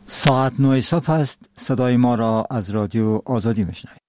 ساعت 9 صبح است. صدای ما را از رادیو آزادی میشنوید.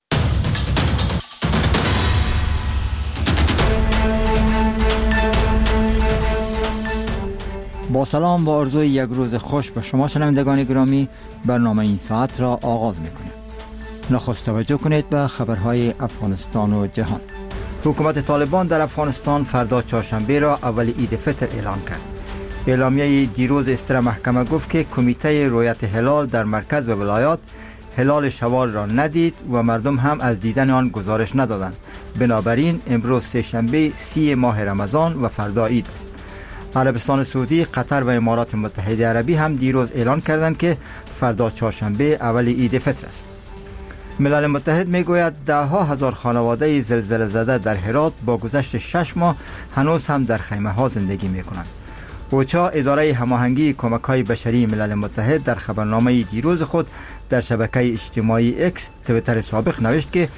با سلام و آرزوی یک روز خوش به شما شنوندگان گرامی، برنامه این ساعت را آغاز میکنیم. نخست توجه کنید به خبرهای افغانستان و جهان. حکومت طالبان در افغانستان فردا چهارشنبه را اول عید فطر اعلان کرد. اعلامیه دیروز استر محکمه گفت که کمیته رؤیت هلال در مرکز و ولایات هلال شوال را ندید و مردم هم از دیدن آن گزارش ندادند. بنابراین امروز سه‌شنبه 30 ماه رمضان و فردا عید است. عربستان سعودی، قطر و امارات متحده عربی هم دیروز اعلان کردند که فردا چهارشنبه اول عید فطر است. ملل متحد میگوید ده‌ها هزار خانواده زلزله زده در هرات با گذشت 6 ماه هنوز هم در خیمه ها زندگی میکنند. اوچا، اداره هماهنگی کمک‌های بشری ملل متحد، در خبرنامه دیروز خود در شبکه اجتماعی اکس توییتر سابق نوشت که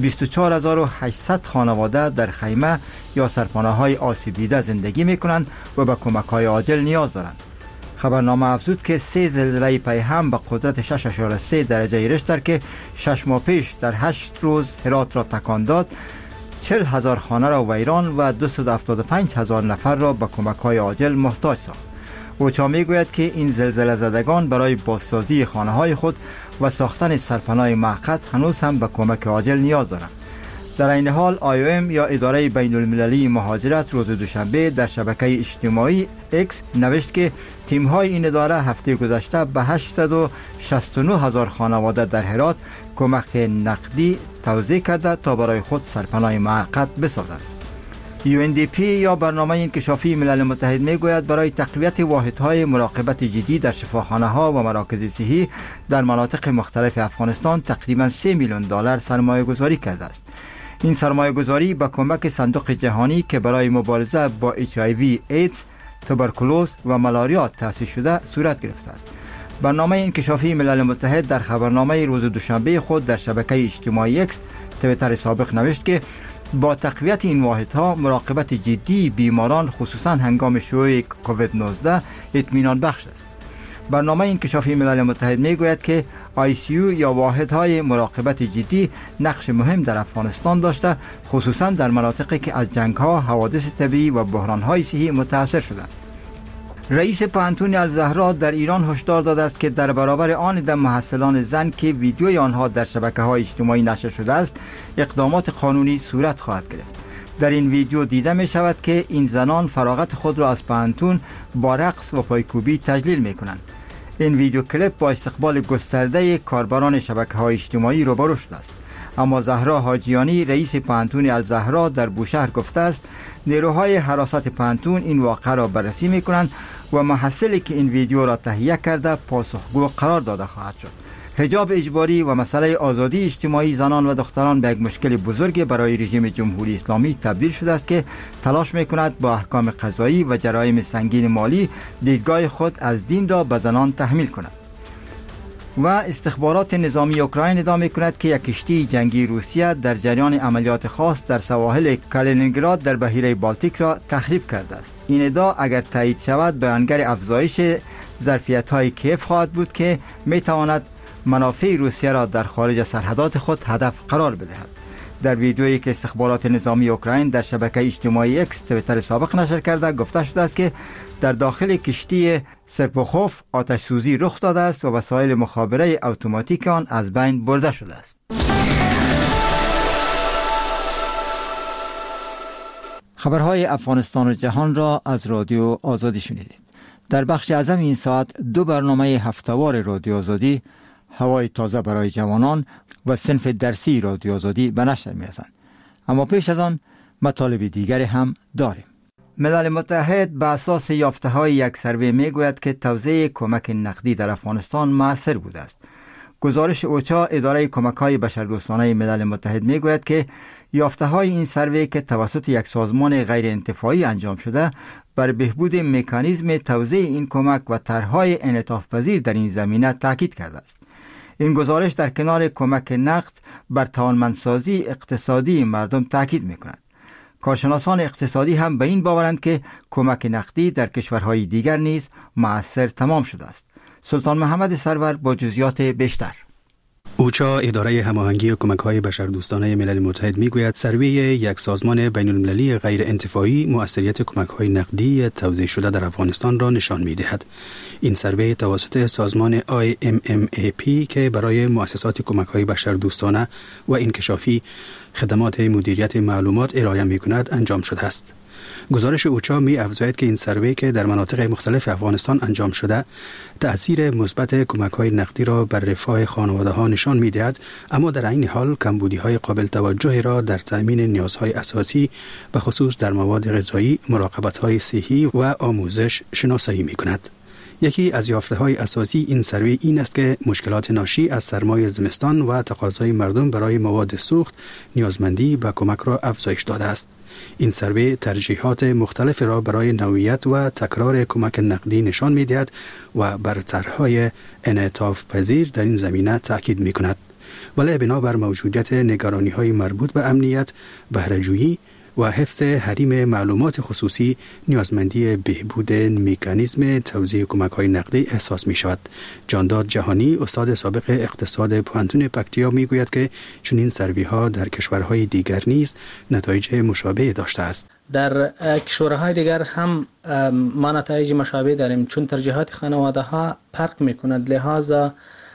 24800 خانواده در خیمه یا سرپناه‌های آسیب دیده زندگی می‌کنند و به کمک‌های عاجل نیاز دارند. خبرنامه افزود که 3 زلزله پیهم به قدرت 6.3 درجه ریشتر که 6 ماه پیش در 8 روز هرات را تکان داد، 40,000 خانه را ویران و 275,000 نفر را به کمک‌های عاجل محتاج ساخت. اوچا میگوید که این زلزله زدگان برای بازسازی خانه‌های خود و ساختن سرپناه موقت هنوز هم به کمک عاجل نیاز دارند. در این حال IOM یا اداره بین المللی مهاجرت روز دوشنبه در شبکه اجتماعی اکس نوشت که تیم‌های این اداره هفته گذشته به 869,000 خانواده در هرات کمک نقدی توزیع کرده تا برای خود سرپناه موقت بسازند. UNDP یا برنامه انکشافی ملل متحد میگوید برای تقویت واحدهای مراقبت جدی در شفاخانه‌ها و مراکز صحی در مناطق مختلف افغانستان تقریباً 3 میلیون دلار سرمایه گذاری کرده است. این سرمایه گذاری با کمک صندوق جهانی که برای مبارزه با HIV، ایدز، توبرکولوز و ملاریا تأسیس شده صورت گرفته است. برنامه انکشافی ملل متحد در خبرنامه روز دوشنبه خود در شبکه اجتماعی اکس توییتر سابق نوشت که با تقویت این واحدها مراقبت جدی بیماران خصوصا هنگام شیوع کووید 19 اطمینان بخش است. برنامه انکشافی ملل متحد میگوید که ICU یا واحدهای مراقبت جدی نقش مهم در افغانستان داشته، خصوصا در مناطقی که از جنگ‌ها، حوادث طبیعی و بحران‌های صحی متاثر شدند. رئیس پانتون الزهرا در ایران هشدار داده است که در برابر آن عده محصلان زن که ویدیوی آنها در شبکه‌های اجتماعی نشر شده است، اقدامات قانونی صورت خواهد گرفت. در این ویدیو دیده می شود که این زنان فراغت خود را از پانتون با رقص و پایکوبی تجلیل می کنند. این ویدیو کلیپ با استقبال گسترده کاربران شبکه‌های اجتماعی روبرو شده است. اما زهرا حاجیانی، رئیس پانتون الزهرا در بوشهر گفته است نیروهای حراست پانتون این واقعه را بررسی می کنند و محصلی که این ویدیو را تهیه کرده پاسخگو قرار داده خواهد شد. حجاب اجباری و مسئله آزادی اجتماعی زنان و دختران به یک مشکل بزرگ برای رژیم جمهوری اسلامی تبدیل شده است که تلاش می‌کند با احکام قضایی و جرایم سنگین مالی دیدگاه خود از دین را به زنان تحمیل کند. و استخبارات نظامی اوکراین ادعا می‌کند که یک کشتی جنگی روسیه در جریان عملیات خاص در سواحل کالینینگراد در بحیره بالتیک را تخریب کرده است. این ادعا اگر تایید شود بیانگر افزایش ظرفیت‌های کیف خواهد بود که می‌تواند منافع روسیه را در خارج سرحدات خود هدف قرار بدهد. در ویدیویی که استخبارات نظامی اوکراین در شبکه اجتماعی اکس توییتر سابق نشر کرده گفته شده است که در داخل کشتی سرپوخوف آتش سوزی رخ داده است و وسایل مخابره اتوماتیک آن از بین برده شده است. خبرهای افغانستان و جهان را از رادیو آزادی شنیدید. در بخش اعظم این ساعت 2 برنامه هفته‌وار رادیو آزادی، هوای تازه برای جوانان و صنف درسی رادیو آزادی به نشر می‌رسند. اما پیش از آن مطالب دیگری هم داریم. ملل متحد به اساس یافته‌های یک سروی میگوید که توزیع کمک نقدی در افغانستان مؤثر بوده است. گزارش اوچا، اداره کمک‌های بشردوستانه ملل متحد میگوید که یافته‌های این سروی که توسط یک سازمان غیر انتفاعی انجام شده بر بهبود مکانیزم توزیع این کمک و طرح‌های انعطاف‌پذیر در این زمینه تاکید کرده است. این گزارش در کنار کمک نقد بر توانمندسازی اقتصادی مردم تاکید می‌کند. کارشناسان اقتصادی هم به این باورند که کمک نقدی در کشورهای دیگر نیز مؤثر تمام شده است. سلطان محمد سرور با جزئیات بیشتر. اوچا اداره هماهنگی کمک‌های بشردوستانه ملل متحد میگوید سروی یک سازمان بین‌المللی غیر انتفاعی مؤثریت کمک‌های نقدی توزیع شده در افغانستان را نشان می‌دهد. این سروی توسط سازمان IMMAP که برای مؤسسات کمک‌های بشردوستانه و انکشافی خدمات مدیریت معلومات ارائه می‌کند انجام شده است. گزارش اوچا می افزاید که این سروی که در مناطق مختلف افغانستان انجام شده تأثیر مثبت کمک‌های نقدی را بر رفاه خانواده‌ها نشان می‌دهد، اما در عین حال کمبودی‌های قابل توجهی را در تأمین نیازهای اساسی به خصوص در مواد غذایی، مراقبت‌های صحی و آموزش شناسایی می‌کند. یکی از یافته‌های اساسی این سروی این است که مشکلات ناشی از سرمای زمستان و تقاضای مردم برای مواد سوخت نیازمندی به کمک را افزایش داده است. این سروی ترجیحات مختلف را برای نوعیت و تکرار کمک نقدی نشان می‌دهد و بر طرح‌های انعطاف پذیر در این زمینه تاکید می‌کند. ولی بنابر موجودیت نگرانی‌های مربوط به امنیت، بهره‌جویی و حفظ حریم معلومات خصوصی نیازمندی بهبود مکانیزم توزیع کمک‌های نقدی احساس می‌شود. جانداد جهانی استاد سابق اقتصاد پوهنتون پکتیا می‌گوید که چنین سروی‌ها در کشورهای دیگر نیز نتایج مشابه داشته است. در کشورهای دیگر هم ما نتایج مشابه داریم، چون ترجیحات خانواده‌ها فرق می‌کند، لذا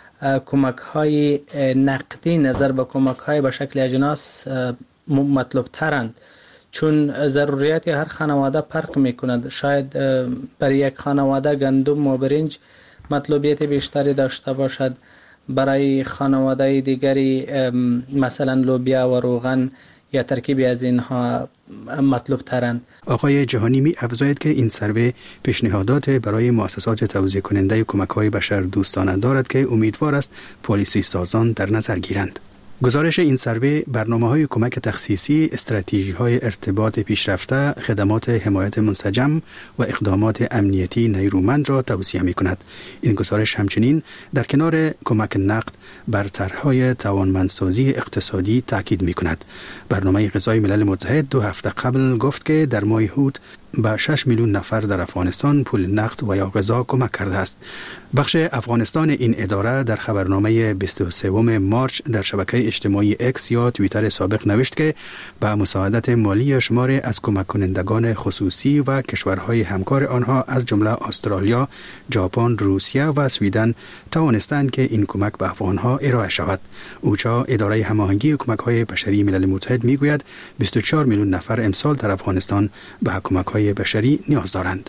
کمک‌های نقدی نظر به کمک‌های به شکل اجناس مطلوب ترند، چون ضروریات هر خانواده فرق میکند. شاید برای یک خانواده گندم و برنج مطلوبیت بیشتری داشته باشد، برای خانواده دیگری مثلا لوبیا و روغن یا ترکیبی از اینها مطلوب ترند. آقای جهانی می افزاید که این سروی پیشنهادات برای مؤسسات توزیع کننده کمک‌های بشردوستانه دارد که امیدوار است پالیسی سازان در نظر گیرند. گزارش این سروی برنامه‌های کمک تخصیصی، استراتژی‌های ارتباط پیشرفته، خدمات حمایت منسجم و اقدامات امنیتی نیرومند را توصیه می‌کند. این گزارش همچنین در کنار کمک نقد بر طرح‌های توانمندسازی اقتصادی تاکید می‌کند. برنامه غذای ملل متحد 2 هفته قبل گفت که در ماه هوت به 6 میلیون نفر در افغانستان پول نقد و یا غذا کمک کرده است. بخش افغانستان این اداره در خبرنامه 23 مارچ در شبکه اجتماعی اکس یا توییتر سابق نوشت که به مساعدت مالی شماری از کمک کنندگان خصوصی و کشورهای همکار آنها از جمله استرالیا، ژاپن، روسیه و سویدن توانستند که این کمک به افغانها ارائه شود. اوچا اداره هماهنگی کمک‌های بشری ملل متحد میگوید 24 میلیون نفر امسال در افغانستان به کمک‌های بشری نیاز دارند.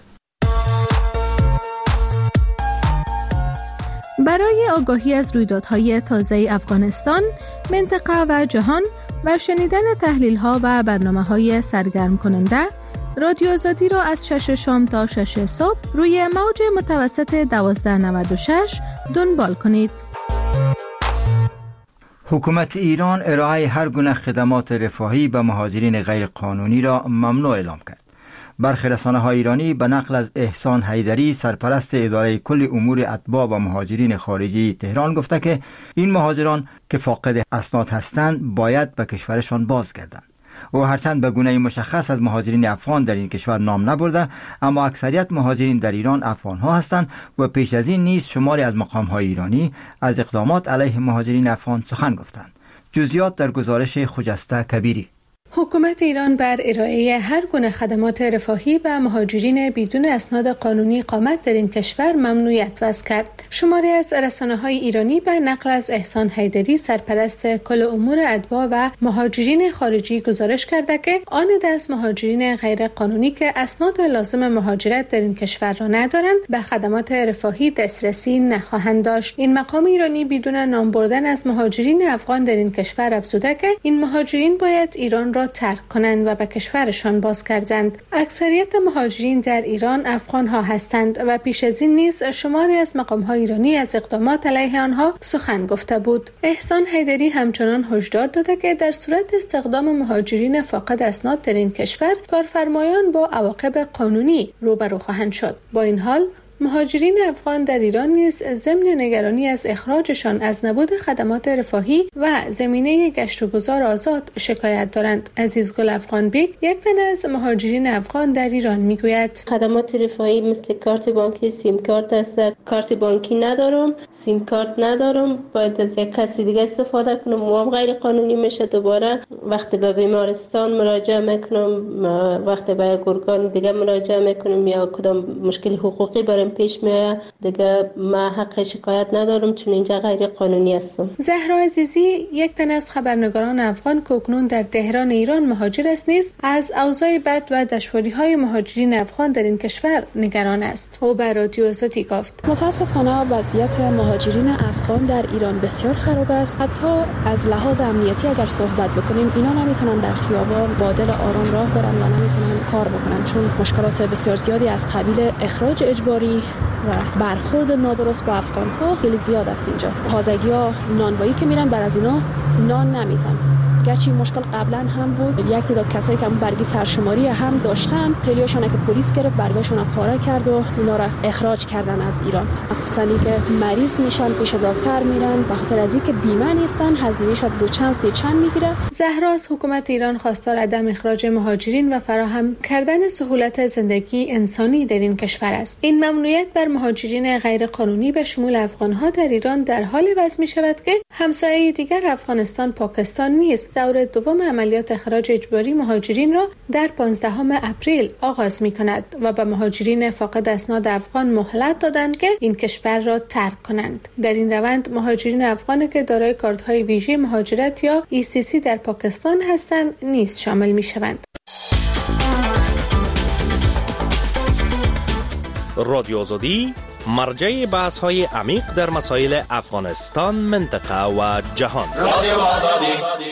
برای آگاهی از رویدادهای تازه افغانستان، منطقه و جهان و شنیدن تحلیل‌ها و برنامه‌های سرگرم کننده، رادیو آزادی را از 6 شام تا 6 صبح روی موج متوسط 1296 دنبال کنید. حکومت ایران ارائه هر گونه خدمات رفاهی به مهاجرین غیر قانونی را ممنوع اعلام کرد. برخی رسانه‌های ایرانی به نقل از احسان حیدری سرپرست اداره کل امور اتباع و مهاجرین خارجی تهران گفته که این مهاجران که فاقد اسناد هستند باید به کشورشان بازگردند. او هرچند به گونه مشخص از مهاجرین افغان در این کشور نام نبرده، اما اکثریت مهاجرین در ایران افغان‌ها هستند و پیش از این نیز شماری از مقام‌های ایرانی از اقدامات علیه مهاجرین افغان سخن گفتند. جزئیات در گزارش خجسته کبیری. حکومت ایران بر ارائه هر گونه خدمات رفاهی به مهاجرین بدون اسناد قانونی اقامت در این کشور ممنوعیت وضع کرد. شماری از رسانه‌های ایرانی به نقل از احسان حیدری سرپرست کل امور اتباع و مهاجرین خارجی گزارش کرده که آن دست مهاجرین غیر قانونی که اسناد لازم مهاجرت در این کشور را ندارند به خدمات رفاهی دسترسی نخواهند داشت. این مقام ایرانی بدون نام بردن از مهاجرین افغان در این کشور افزوده که این مهاجرین باید ایران را ترک کنند و به کشورشان بازگردند. اکثریت مهاجرین در ایران افغان ها هستند و پیش از این نیز شماری از مقام های ایرانی از اقدامات علیه آنها سخن گفته بود. احسان حیدری همچنان هشدار داده که در صورت استخدام مهاجرین فاقد اسناد در این کشور کارفرمایان با عواقب قانونی روبرو خواهند شد. با این حال مهاجرین افغان در ایران نیز ضمن نگرانی از اخراجشان از نبود خدمات رفاهی و زمینه گشت و گذار آزاد شکایت دارند. عزیزگل افغان بیگ یک تن از مهاجرین افغان در ایران میگوید خدمات رفاهی مثل کارت بانکی، سیم کارت است. کارت بانکی ندارم، سیم کارت ندارم، باید از یک کسی دیگه استفاده کنم، موام غیر قانونی میشه. دوباره وقتی به بیمارستان مراجعه میکنم، وقتی به گرگان دیگه مراجعه میکنم یا کدام مشکل حقوقی برام پیش میاد، دیگه ما حق شکایت ندارم چون اینجا غیر قانونی هستم. زهرا عزیزی یک تن از خبرنگاران افغان که اکنون در تهران ایران مهاجر است نیز از اوضاع بد و دشواری‌های مهاجرین افغان در این کشور نگران است. او به رادیو آزادی گفت: متاسفانه وضعیت مهاجرین افغان در ایران بسیار خراب است. حتی از لحاظ امنیتی اگر صحبت بکنیم، اینا نمیتونن در خیابان با دل آرام راه برن و نمیتونن کار بکنن، چون مشکلات بسیار زیادی از قبیل اخراج اجباری و برخورد نادرست با افغان‌ها خیلی زیاد است. اینجا تازگی‌ها نانوایی که میرن بر از اینا نان نمیتن. گرچه این مشکل قبلا هم بود، یک تعداد کسایی که برگی سرشماری هم داشتن، خیلیاشون که پلیس گرفت برگاشون پاره کرد و اینا را اخراج کردن از ایران. مخصوصا اینکه مریض میشن پیش دکتر میرن، به خاطر از اینکه بیمه نیستن هزینه‌اش دو چند سه چند میگیره. زهرا از حکومت ایران خواستار عدم اخراج مهاجرین و فراهم کردن سهولت زندگی انسانی در این کشور است. این ممنوعیت بر مهاجرین غیر قانونی به شمول افغان‌ها در ایران در حال وضع می‌شود که همسایه دیگر افغانستان پاکستان نیز دور دوم عملیات اخراج اجباری مهاجرین را در 15 اپریل آغاز می‌کند و به مهاجرین فاقد اسناد افغان مهلت دادند که این کشور را ترک کنند. در این روند مهاجرین افغان که دارای کارت‌های ویژه مهاجرت یا ECC در پاکستان هستند نیز شامل می‌شوند. رادیو آزادی مرجع بحث‌های عمیق در مسائل افغانستان، منطقه و جهان. رادیو آزادی.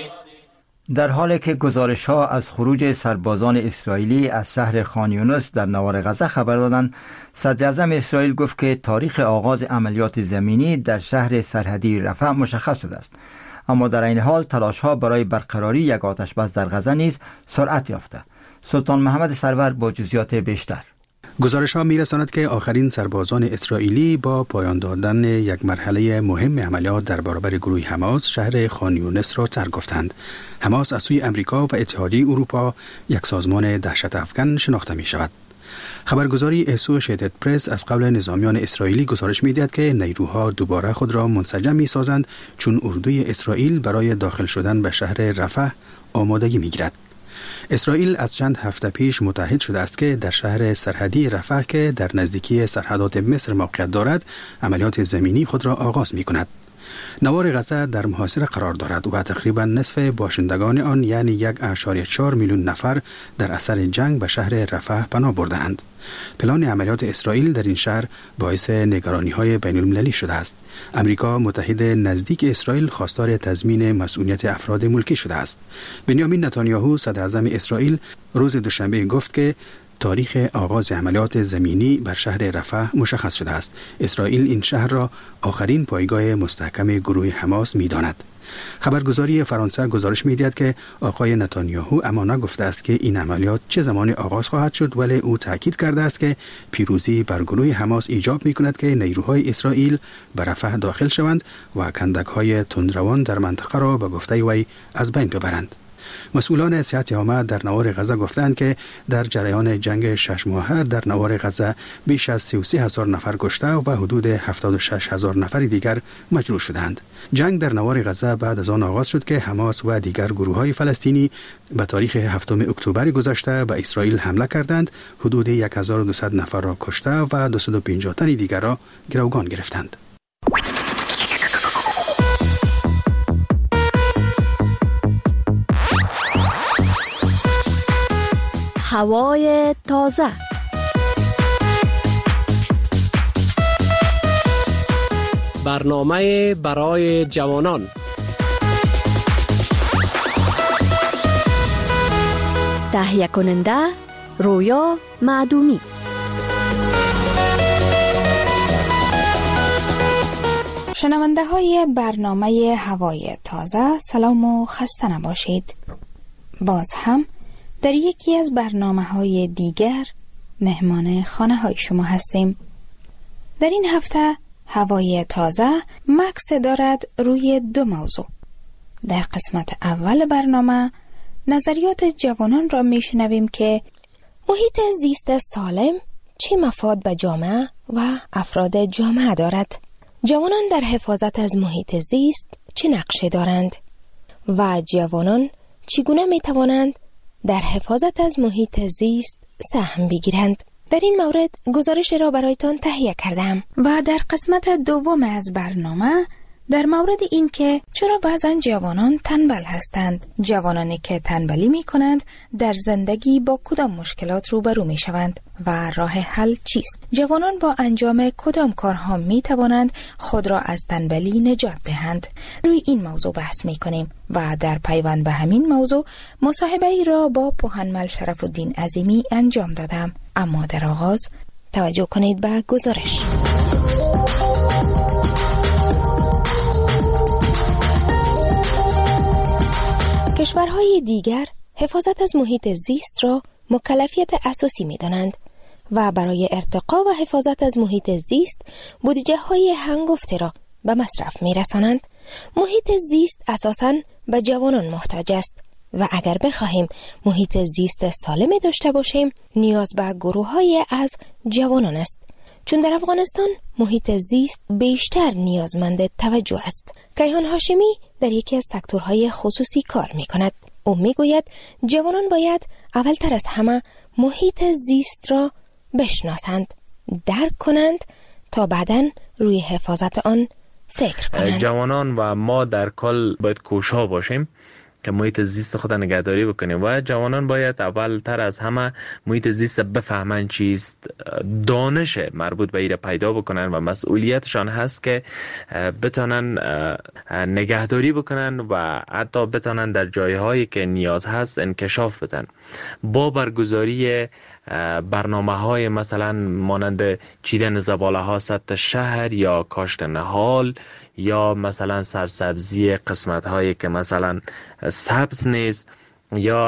در حالی که گزارش‌ها از خروج سربازان اسرائیلی از شهر خان یونس در نوار غزه خبر دادند، صدر اعظم اسرائیل گفت که تاریخ آغاز عملیات زمینی در شهر سرحدی رفح مشخص شده است، اما در این حال تلاش‌ها برای برقراری یک آتش بس در غزه نیز سرعت یافته. سلطان محمد سرور با جزئیات بیشتر. گزارش‌ها می‌رساند که آخرین سربازان اسرائیلی با پایان دادن یک مرحله مهم عملیات در برابر گروه حماس شهر خان یونس را ترک گفتند. حماس از سوی امریکا و اتحادیه اروپا یک سازمان دهشت افکن شناخته می‌شود. خبرگزاری اسوشیتد پرس از قبل نظامیان اسرائیلی گزارش می‌دهد که نیروها دوباره خود را منسجم می‌سازند چون اردوی اسرائیل برای داخل شدن به شهر رفح آمادگی می‌گیرد. اسرائیل از چند هفته پیش متحد شده است که در شهر سرحدی رفح که در نزدیکی سرحدات مصر موقعیت دارد عملیات زمینی خود را آغاز می کند. نوار غزه در محاصره قرار دارد و تقریبا نصف باشندگان آن یعنی 1.4 میلیون نفر در اثر جنگ به شهر رفح پناه برده‌اند. پلان عملیات اسرائیل در این شهر باعث نگرانی‌های بین‌المللی شده است. امریکا متحد نزدیک اسرائیل خواستار تضمین مسئولیت افراد ملکی شده است. بنیامین نتانیاهو صدر اعظم اسرائیل روز دوشنبه گفت که تاریخ آغاز عملیات زمینی بر شهر رفح مشخص شده است. اسرائیل این شهر را آخرین پایگاه مستحکم گروه حماس می‌داند. خبرگزاری فرانسه گزارش می‌دهد که آقای نتانیاهو اما نگفته است که این عملیات چه زمانی آغاز خواهد شد، ولی او تاکید کرده است که پیروزی بر گروه حماس ایجاب می‌کند که نیروهای اسرائیل به رفح داخل شوند و کندک‌های تندروان در منطقه را به گفته وی از بین ببرند. مسئولان صحت عامه در نوار غزه گفتند که در جریان جنگ 6 ماهه در نوار غزه بیش از 33,000 نفر کشته و حدود 76,000 نفر دیگر مجروح شدند. جنگ در نوار غزه بعد از آن آغاز شد که حماس و دیگر گروه‌های فلسطینی به تاریخ 7 اکتبر گذشته به اسرائیل حمله کردند، حدود 1200 نفر را کشته و 250 تن دیگر را گروگان گرفتند. هوای تازه. برنامه برای جوانان. تهیه کننده رویا معدومی. شنونده های برنامه هوای تازه، سلام و خسته نباشید. باز هم در یکی از برنامه‌های دیگر مهمان خانه های شما هستیم. در این هفته هوای تازه مکس دارد روی دو موضوع. در قسمت اول برنامه نظریات جوانان را میشنویم که محیط زیست سالم چه مفاد به جامعه و افراد جامعه دارد. جوانان در حفاظت از محیط زیست چه نقشی دارند و جوانان چگونه می توانند در حفاظت از محیط زیست سهم بگیرند. در این مورد گزارش را برایتان تهیه کردم و در قسمت دوم از برنامه در مورد این که چرا بعضن جوانان تنبل هستند، جوانانی که تنبلی می کنند در زندگی با کدام مشکلات روبرو می شوند و راه حل چیست؟ جوانان با انجام کدام کارها می توانند خود را از تنبلی نجات دهند؟ روی این موضوع بحث می کنیم و در پیوند به همین موضوع مصاحبه ای را با پوهنمل شرف الدین عظیمی انجام دادم. اما در آغاز توجه کنید به گزارش. کشورهای دیگر حفاظت از محیط زیست را مکلفیت اساسی می دانند و برای ارتقا و حفاظت از محیط زیست بودجه های هنگفته را به مصرف می رسانند. محیط زیست اساساً به جوانان محتاج است و اگر بخواهیم محیط زیست سالمی داشته باشیم نیاز به گروه‌های از جوانان است، چون در افغانستان محیط زیست بیشتر نیازمند توجه است. کیهان هاشمی در یکی از سکتورهای خصوصی کار می کند. او می گوید جوانان باید اولتر از همه محیط زیست را بشناسند، درک کنند تا بعداً روی حفاظت آن فکر کنند. جوانان و ما در کل باید کوشا باشیم که محیط زیست خود نگهداری بکنیم و جوانان باید اولتر از همه محیط زیست بفهمن چیست، دانش مربوط به ایره پیدا بکنن و مسئولیتشان هست که بتانن نگهداری بکنن و حتی بتانن در جایهایی که نیاز هست انکشاف بدن. با برگزاری برنامه‌های مثلا مانند چیدن زباله ها سطح شهر یا کاشت نهال یا مثلا سرسبزی قسمت هایی که مثلا سبز نیست یا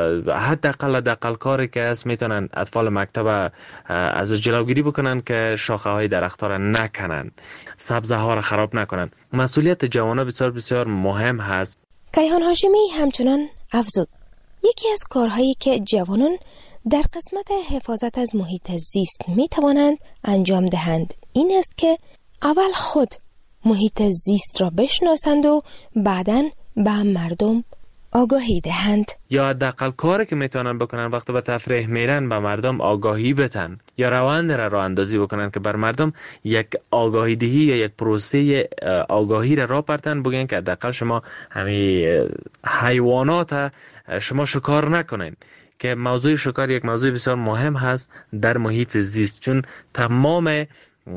حداقل کاری که هست میتونن اطفال مکتب از جلوگیری بکنن که شاخه های درخت ها را نکنن، سبزه ها را خراب نکنن. مسئولیت جوانان بسیار بسیار مهم هست. کیهان هاشمی همچنان افزود یکی از کارهایی که جوانان در قسمت حفاظت از محیط زیست می توانند انجام دهند این است که اول خود محیط زیست را بشناسند و بعداً به مردم آگاهی دهند. یا حداقل کاری که میتونن بکنن وقتی به تفریح میرن به مردم آگاهی بدن یا روند را راه اندازی بکنن که بر مردم یک آگاهی دهی یا یک پروسه آگاهی را برتن، بگن که حداقل شما همین حیوانات شما شکار نکنین، که موضوع شکار یک موضوع بسیار مهم هست در محیط زیست، چون تمام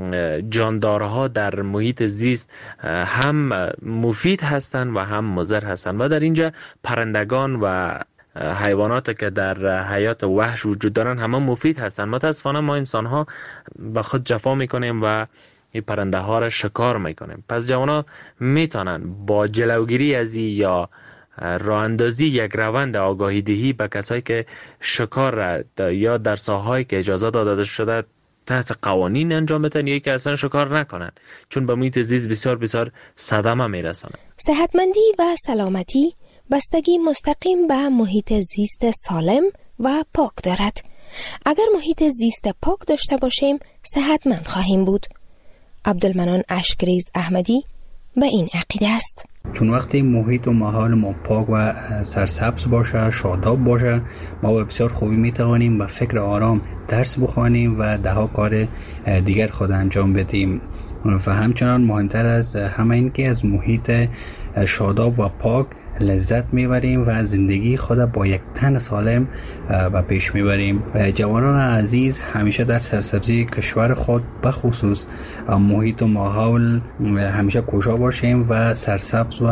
جاندارها در محیط زیست هم مفید هستند و هم مضر هستند و در اینجا پرندگان و حیوانات که در حیات وحش وجود دارن همه مفید هستند. متاسفانه ما انسان ها به خود جفا میکنیم و این پرنده ها را شکار میکنیم. پس جوانا میتونن با جلوگیری از یا راه اندازی یک روند آگاهی دهی به کسایی که شکار را یا در ساحه‌ای که اجازه داده شده تحت قوانین انجام بدن یا که اصلا شکار نکنن، چون به محیط زیست بسیار بسیار صدمه میرسونه. صحتمندی و سلامتی بستگی مستقیم به محیط زیست سالم و پاک دارد. اگر محیط زیست پاک داشته باشیم صحتمند خواهیم بود. عبدالمنان اشکریز احمدی به این عقیده است. چون وقتی محیط و ماحول ما پاک و سرسبز باشه، شاداب باشه، ما با بسیار خوبی میتوانیم با فکر آرام درس بخوانیم و دهها کار دیگر خود انجام بدیم. و همچنان مهمتر از همه این که از محیط شاداب و پاک لذت میبریم و زندگی خود با یک تن سالم به پیش میبریم. جوانان عزیز همیشه در سرسبزی کشور خود بخصوص محیط و ماحول همیشه کوشا باشیم و سرسبز و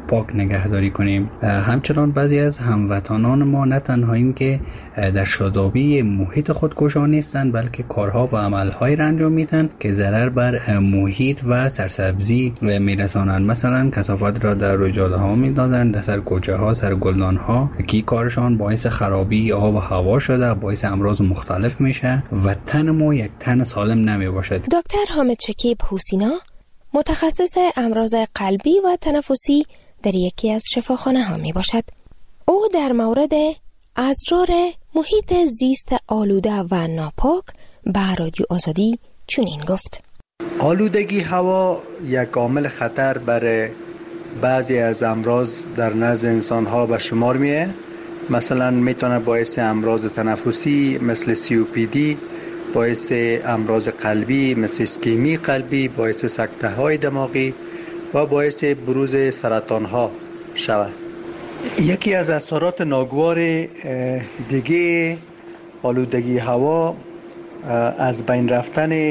پاک نگهداری کنیم. همچنان بعضی از هموطنان ما نه تنها این که در شادابی محیط خود کوشا نیستند، بلکه کارها و عملهایی را انجام میدن که ضرر بر محیط و سرسبزی میرسانند. مثلا کثافات را در روی جاده ها میندازند، در سر کوچه ها، سر گلدان ها، که کارشان باعث خرابی آب و هوا شده، باعث امراض مختلف میشه و تن ما یک تن سالم نمی باشد. دکتر حامد شکیب حسینا، متخصص امراض قلبی و تنفسی در یکی از شفاخانه ها می باشد. او در مورد اسرار محیط زیست آلوده و ناپاک به رادیو آزادی چنین گفت: آلودگی هوا یک عامل خطر برای بعضی از امراض در نزد انسان ها به شمار میه. مثلا میتونه باعث امراض تنفسی مثل COPD، باعث امراض قلبی مثل اسکمی قلبی، باعث سکته های دماغی و باعث بروز سرطان ها شود. یکی از اثرات ناگوار دیگه آلودگی هوا از بین رفتن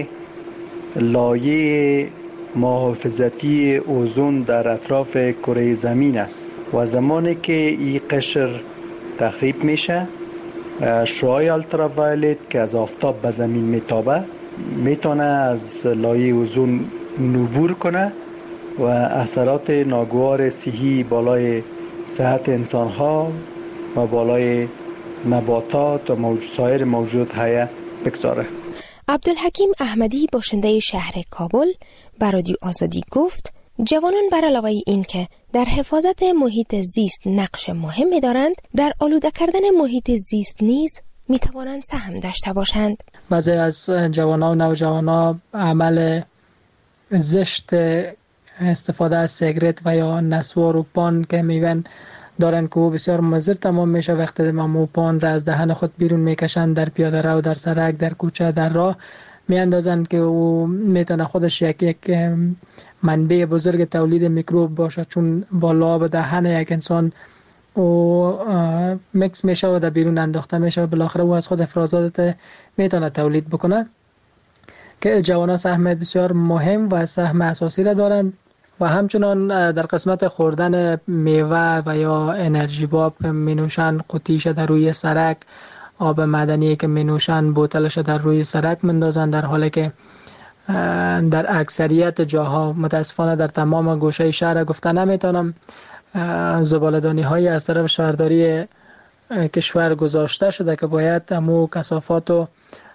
لایه محافظتی اوزون در اطراف کره زمین است و زمانی که این قشر تخریب میشه، شعاع التراوایلت که از آفتاب به زمین میتابه میتونه از لایه اوزون عبور کنه و اثرات ناگوار صحی بالای صحت انسان ها و بالای نباتات و سایر موجودات حیه بگذاره. عبدالحکیم احمدی، باشنده شهر کابل، به رادیو آزادی گفت جوانان بر علاوه این که در حفاظت محیط زیست نقش مهمی دارند، در آلوده کردن محیط زیست نیز می توانند سهم داشته باشند. بعضی از جوانان و نوجوانان عمل زشت استفاده از سیگرت و یا نسوار و پان که میگن دارن که او بسیار مضر تمام میشه. وقتی مو پان را از دهن خود بیرون میکشند، در پیاده رو، در سرک، در کوچه، در راه میاندازند که او میتونه خودش یک منبع بزرگ تولید میکروب باشه، چون با لعاب دهن یک انسان او مکس میشه و در بیرون انداخته میشه و بالاخره او از خود افرازات میتونه تولید بکنه. که جوانان سهم بسیار مهم و سهم اساسی را دارند و همچنان در قسمت خوردن میوه و یا انرژی باب که مینوشن، قوطیش در روی سرک، آب معدنی که مینوشن بوتلش در روی سرک مندازن، در حالی که در اکثریت جاها، متاسفانه در تمام گوشه شهر گفته نمیتونم، زباله‌دانی هایی از طرف شهرداری کشور گذاشته شده که باید همو کثافات و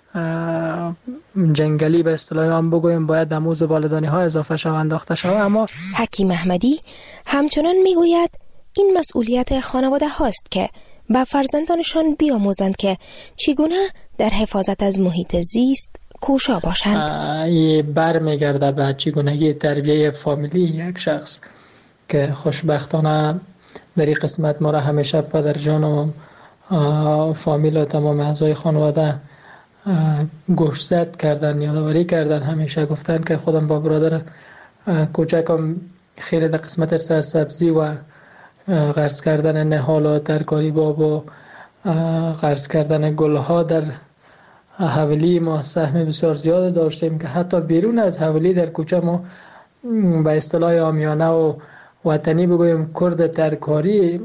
جنگلی به اصطلاح هم بگویم باید دمو زباله‌دانی ها اضافه شود، انداخته شود. اما حکیم احمدی همچنان میگوید این مسئولیت خانواده هاست که به فرزندانشان بیاموزند که چگونه در حفاظت از محیط زیست کوشا باشند. این برمیگرده به چگونگی تربیه فامیلی یک شخص که خوشبختانه در این قسمت ما را همیشه پدر جان و فامیل و تمام اعضای خانواده گوشزد کردن، یادآوری کردن، همیشه گفتن که خودم با برادر کوچکم خیلی در قسمت سرسبزی و غرس کردن نهال و ترکاری باب و غرس کردن گلها در حولی ما سهم بسیار زیاد داشتیم که حتی بیرون از حولی در کوچه ما به اصطلاح عامیانه و وطنی بگویم کرد ترکاری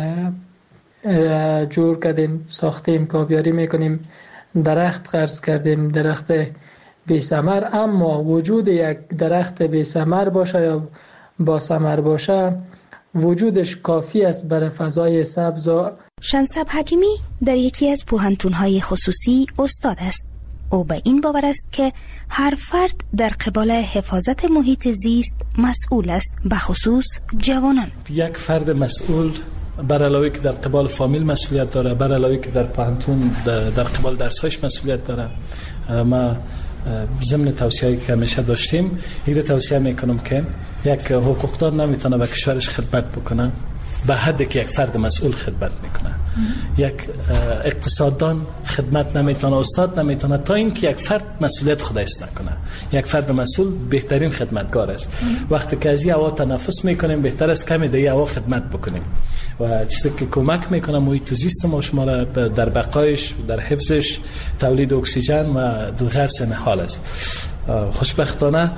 جور کردیم، ساختیم، کابیاری میکنیم، درخت غرس کردیم، درخت بی ثمر. اما وجود یک درخت بی ثمر باشه یا با ثمر باشه وجودش کافی است برای فضای سبز. شنسب حکیمی در یکی از پوهنتون‌های خصوصی استاد است. او به این باور است که هر فرد در قبال حفاظت محیط زیست مسئول است، به خصوص جوانان. یک فرد مسئول بر علاوه که در قبال فامیل مسئولیت داره، بر علاوه که در پوهنتون در قبال درسایش مسئولیت داره. ما ضمن توصیه‌ای که همیشه داشتیم این توصیه میکنم که یک حقوقدان نمیتونه به کشورش خدمت بکنه به حدی که یک فرد مسئول خدمت میکنه. یک اقتصاددان خدمت نمیتونه، استاد نمیتونه تا اینکه یک فرد مسئولیت خودش نکنه. یک فرد مسئول بهترین خدمتگار است. وقتی که از این هوا تنفس میکنیم بهتر است کمی دیگه هوا خدمت بکنیم و چیزی که کمک میکنه محیط زیست ما شما را در بقایش، در حفظش، تولید اکسیژن و غرس نهال است. خوشبختانه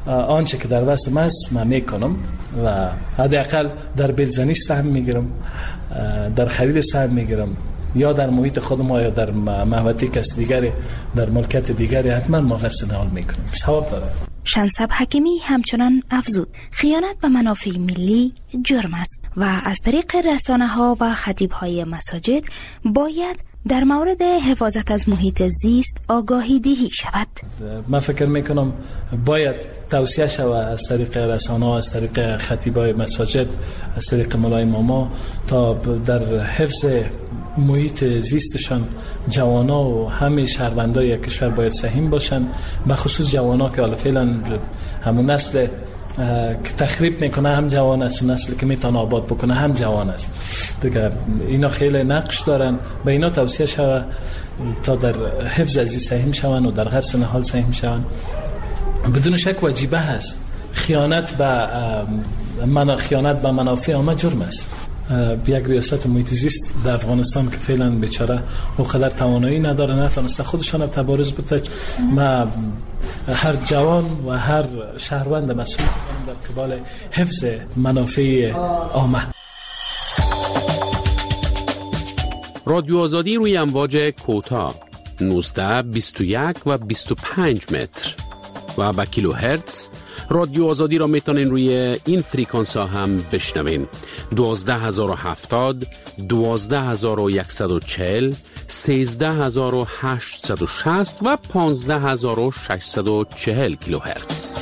آنچه که در وسم است من میکنم و حداقل در بیلزنی سهم میگیرم، در خرید سهم میگیرم، یا در محیط خودم یا در محوطه کس دیگری، در ملکت دیگری حتما ما غرس نهال میکنیم. ثواب داره. شنسب حکیمی همچنان افزود خیانت به منافع ملی جرم است و از طریق رسانه ها و خطیب های مساجد باید در مورد حفاظت از محیط زیست آگاهی دهی شود. من فکر میکنم باید توصیه شود از طریق رسانه ها، از طریق خطیب های مساجد، از طریق مولای ماما، تا در حفظ محیط زیستشان جوانا و همه شهروندای کشور باید سهم باشن، به خصوص جوانا که حالا فعلا همون نسل که تخریب میکنه هم جوان است و نسلی که میتونه آباد بکنه هم جوان است دیگه. اینا خیلی نقش دارن، به اینا توصیه شود تا در حفظ ازی سهم شون و در غرس نهال سهم شون. بدون شک واجبه هست. خیانت به منافع عامه جرم است. یک ریاست محیط زیست در افغانستان که فعلا بیچاره اونقدر توانایی نداره، نتونسته خودشان تبارز بده. ما هر جوان و هر شهروند مسئول در قبال حفظ منافع عامه. رادیو آزادی روی امواج کوتاه 19، 21 و 25 متر و با کیلو هرتز. رادیو آزادی را میتونین روی این فریکانس ها هم بشنوین: 12070، 12140، 13860 و 15640 کیلو هرتز.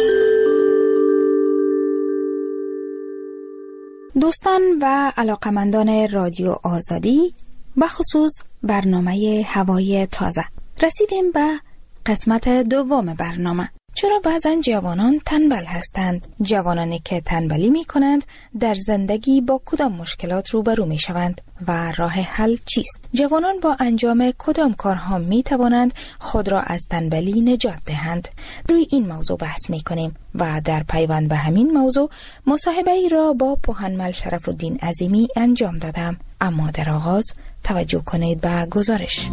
دوستان و علاقمندان رادیو آزادی، بخصوص برنامه هوای تازه، رسیدیم به قسمت دوم برنامه. چرا بعضا جوانان تنبل هستند؟ جوانانی که تنبلی می کنند در زندگی با کدام مشکلات روبرو می شوند و راه حل چیست؟ جوانان با انجام کدام کارها می توانند خود را از تنبلی نجات دهند؟ روی این موضوع بحث می کنیم و در پیوند به همین موضوع مصاحبه ای را با پوهنمل شرف الدین عظیمی انجام دادم. اما در آغاز توجه کنید به گزارش.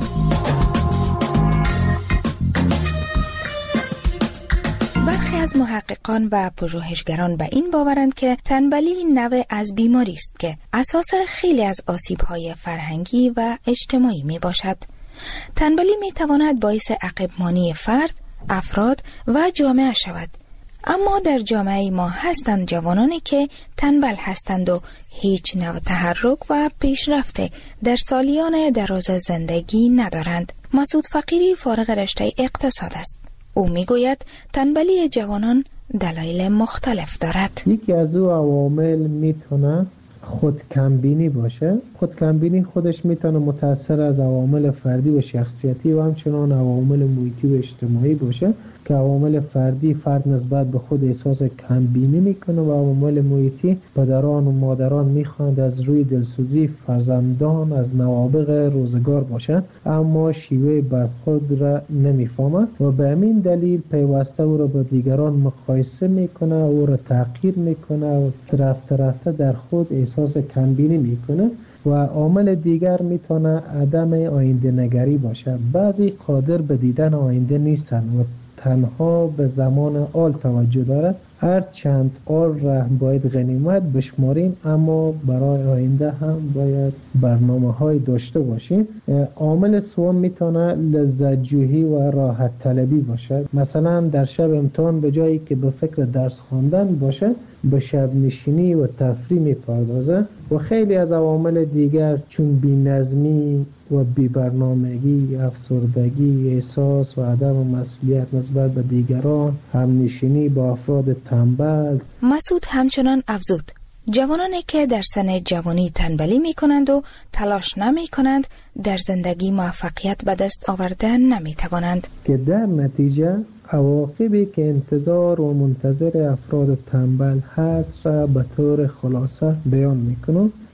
برخی از محققان و پژوهشگران به این باورند که تنبلی نوع از بیماری است که اساس خیلی از آسیب‌های فرهنگی و اجتماعی می باشد. تنبلی می تواند باعث عقب‌مانی فرد، افراد و جامعه شود. اما در جامعه ما هستند جوانانی که تنبل هستند و هیچ نوع تحرک و پیشرفت در سالیان دراز زندگی ندارند. مسعود فقیری فارغ رشته اقتصاد است. او میگوید تنبلی جوانان دلایل مختلف دارد. یکی از او عوامل میتونه خودکمبینی باشه. خودکمبینی خودش میتونه متأثر از عوامل فردی و شخصیتی و همچنان عوامل محیطی و اجتماعی باشه که عوامل فردی فرد نسبت به خود احساس کمبینی میکنه و عوامل محیطی پدران و مادران میخواند از روی دلسوزی فرزندان از نوابغ روزگار باشند، اما شیوه برخورد را نمیفهمند و به همین دلیل پیوسته او را با دیگران مقایسه میکنه، او را تحقیر میکنه و رفته در خود احساس کمبینی میکنه. و عامل دیگر میتونه عدم آینده نگری باشه. بعضی قادر به دیدن آینده نیستن و تنها به زمان آل توجه دارد. هر چند آل را باید غنیمت بشماریم، اما برای آینده هم باید برنامه‌های داشته باشیم. عامل سوم میتونه لذت جویی و راحت طلبی باشه. مثلا در شب امتحان به جایی که به فکر درس خواندن باشه به شب نشینی و تفریح میپردازه. و خیلی از عوامل دیگر چون بی‌نظمی و بی‌برنامگی، افسردگی، احساس و عدم مسئولیت نسبت به دیگران، همنشینی با افراد تنبل. مسعود همچنان افزود جوانانی که در سن جوانی تنبلی می کنند و تلاش نمی کنند در زندگی موفقیت به دست آوردن نمی توانند، که در نتیجه عواقبی که انتظار و منتظر افراد تنبل هست را به طور خلاصه بیان میکنم.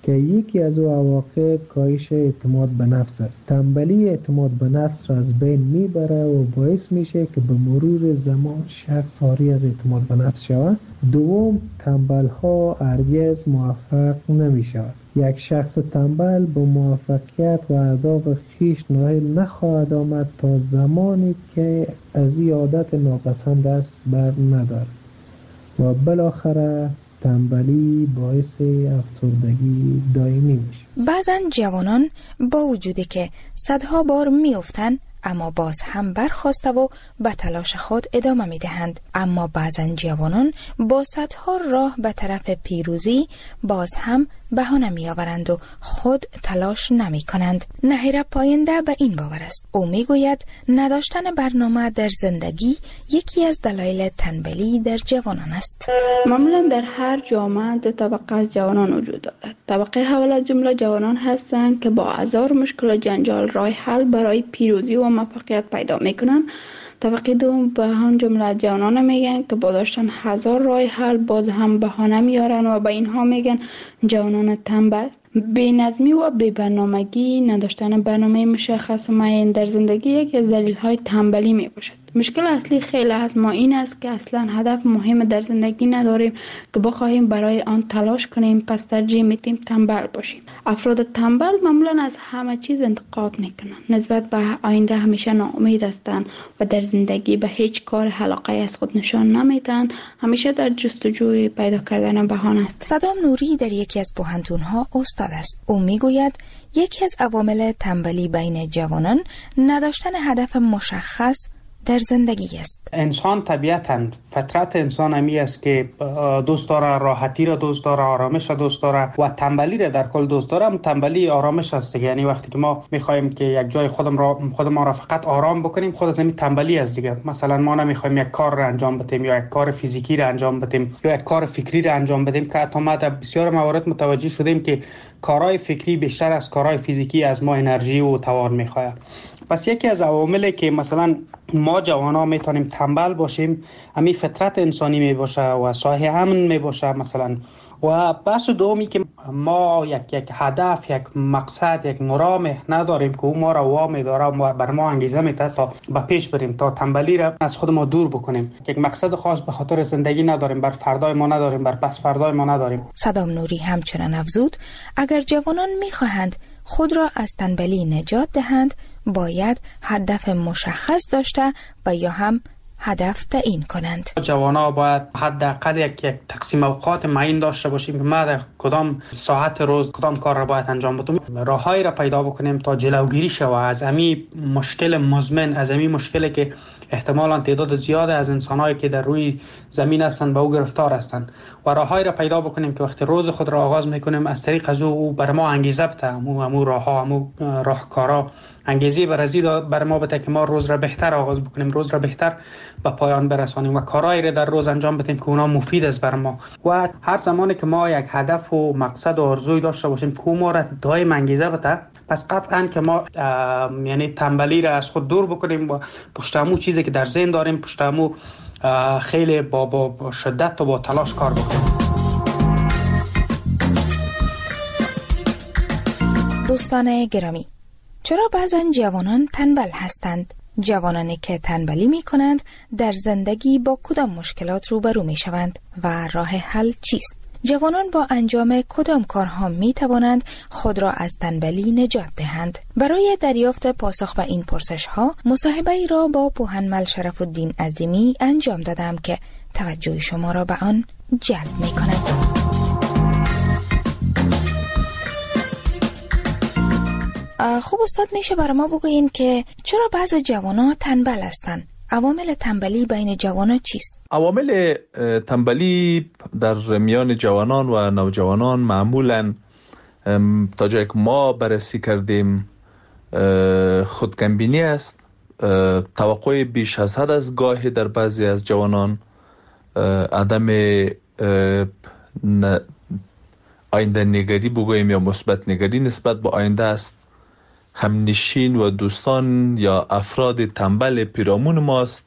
که یکی از او عواقب کاهش اعتماد به نفس است. تنبلی اعتماد به نفس را از بین میبره و باعث میشه که به مرور زمان شخص عاری از اعتماد به نفس شود. دوم، تنبل ها هرگز موفق نمی شود. یک شخص تنبل به موفقیت و اهداف خویش نائل نخواهد آمد تا زمانی که از این عادت ناپسند دست بر ندارد و بالاخره تنبلی باعث افسردگی دائمی میشه. بعضا جوانان با وجودی که صدها بار میافتند اما باز هم برخاسته و به تلاش خود ادامه میدهند. اما بعضا جوانان با صدها راه به طرف پیروزی باز هم بهانه میآورند و خود تلاش نمی کنند. نهیر پاینده به این باور است. او میگوید نداشتن برنامه در زندگی یکی از دلایل تنبلی در جوانان است. معمولا در هر جامعه دو طبقه از جوانان وجود دارد. طبقه اول از جمله جوانان هستند که با هزار مشکل و جنجال راه حل برای پیروزی و موفقیت پیدا میکنند. طبقه دوم به هم جمله جوانان میگن که با داشتن هزار راه حل باز هم بهانه میارن و به اینها میگن جوانان تنبل. بی‌نظمی و بی‌برنامگی، نداشتن برنامه مشخص و معین در زندگی یکی از دلایل تنبلی میباشد. مشکل اصلی خیلی از ما این است که اصلا هدف مهم در زندگی نداریم که بخواهیم برای آن تلاش کنیم، پس ترجیح میدیم تنبل باشیم. افراد تنبل معمولا از همه چیز انتقاد میکنند، نسبت به آینده همیشه ناامید هستند و در زندگی به هیچ کار علاقه از خود نشان نمیدن، همیشه در جستجوی پیدا کردن بهانه است. صدام نوری در یکی از پوهنتون‌ها استاد است. او میگوید یکی از عوامل تنبلی بین جوانان نداشتن هدف مشخص در زندگی است. انسان طبیعتاً فطرت انسان همی است که دوست داره راحتی را دوست داره، آرامش را دوست داره و تنبلی را در کل دوست داره. تنبلی آرامش است. یعنی وقتی که ما میخوایم که یک جای خودمان را فقط آرام بکنیم، خود از همین تنبلی است دیگه. مثلا ما نمیخوایم یک کار را انجام بدیم یا یک کار فیزیکی را انجام بدیم یا یک کار فکری را انجام بدیم که حتی ما در بسیار موارد متوجه شدیم که کارهای فکری بیشتر از کارهای فیزیکی از ما انرژی و توان میخواد. پس یکی از عواملی که مثلا ما جوانا میتونیم تنبل باشیم همین فطرت انسانی میباشه و صاحب امن میباشه مثلا. و بحث دومی که ما یک هدف، یک مقصد، یک مرام نداریم که او ما را وامی داره و بر ما انگیزه میده تا به پیش بریم، تا تنبلی را از خود ما دور بکنیم. یک مقصد خاص به خاطر زندگی نداریم، بر فردای ما نداریم، بر پس فردای ما نداریم. صدام نوری همچنان افزود اگر جوانان میخواهند خود را از تنبلی نجات دهند باید هدف مشخص داشته و یا هم هدف تعیین کنند. جوانا باید حداقل یک تقسیم اوقات معین داشته باشیم که ما در کدام ساعت روز کدام کار را باید انجام بدیم. راههایی را پیدا بکنیم تا جلوگیری شود از همین مشکل مزمن، از همین مشکلی که احتمالاً تعداد زیاده از انسان‌هایی که در روی زمین هستند به او گرفتار هستند و راههایی را پیدا بکنیم که وقتی روز خود را آغاز میکنیم از طریق از او بر ما انگیزه بده، همون راهها، همون راهکارها انگیزه بر ما بده که ما روز را بهتر آغاز بکنیم، روز را بهتر به پایان برسانیم و کارهایی را در روز انجام بدیم که اونا مفید است بر ما. و هر زمانی که ما یک هدف و مقصد و آرزوی داشته باشیم که ما را دائم انگیزه بده، پس قطعاً که ما یعنی تنبلی را از خود دور بکنیم و پشت همون چیزی که در ذهن داریم پشت همون خیلی با شدت و با تلاش کار بکنیم. دوستان گرامی، چرا بعضا جوانان تنبل هستند؟ جوانانی که تنبلی می کنند در زندگی با کدام مشکلات روبرو می شوند و راه حل چیست؟ جوانان با انجام کدام کارها می توانند خود را از تنبلی نجات دهند؟ برای دریافت پاسخ به این پرسش ها مصاحبه ای را با پوهنمل شرف الدین عظیمی انجام دادم که توجه شما را به آن جلب می کند. خوب استاد، میشه برای ما بگوین که چرا بعض جوانان تنبل هستند؟ عوامل تنبلی بین جوانان چیست؟ عوامل تنبلی در میان جوانان و نوجوانان معمولاً تا جایی که ما بررسی کردیم خودکمبینی است، توقع بیش از حد از گاهی در بعضی از جوانان، عدم آینده نگری بگوییم یا مثبت نگری نسبت به آینده است. همنشین و دوستان یا افراد تنبل پیرامون ماست.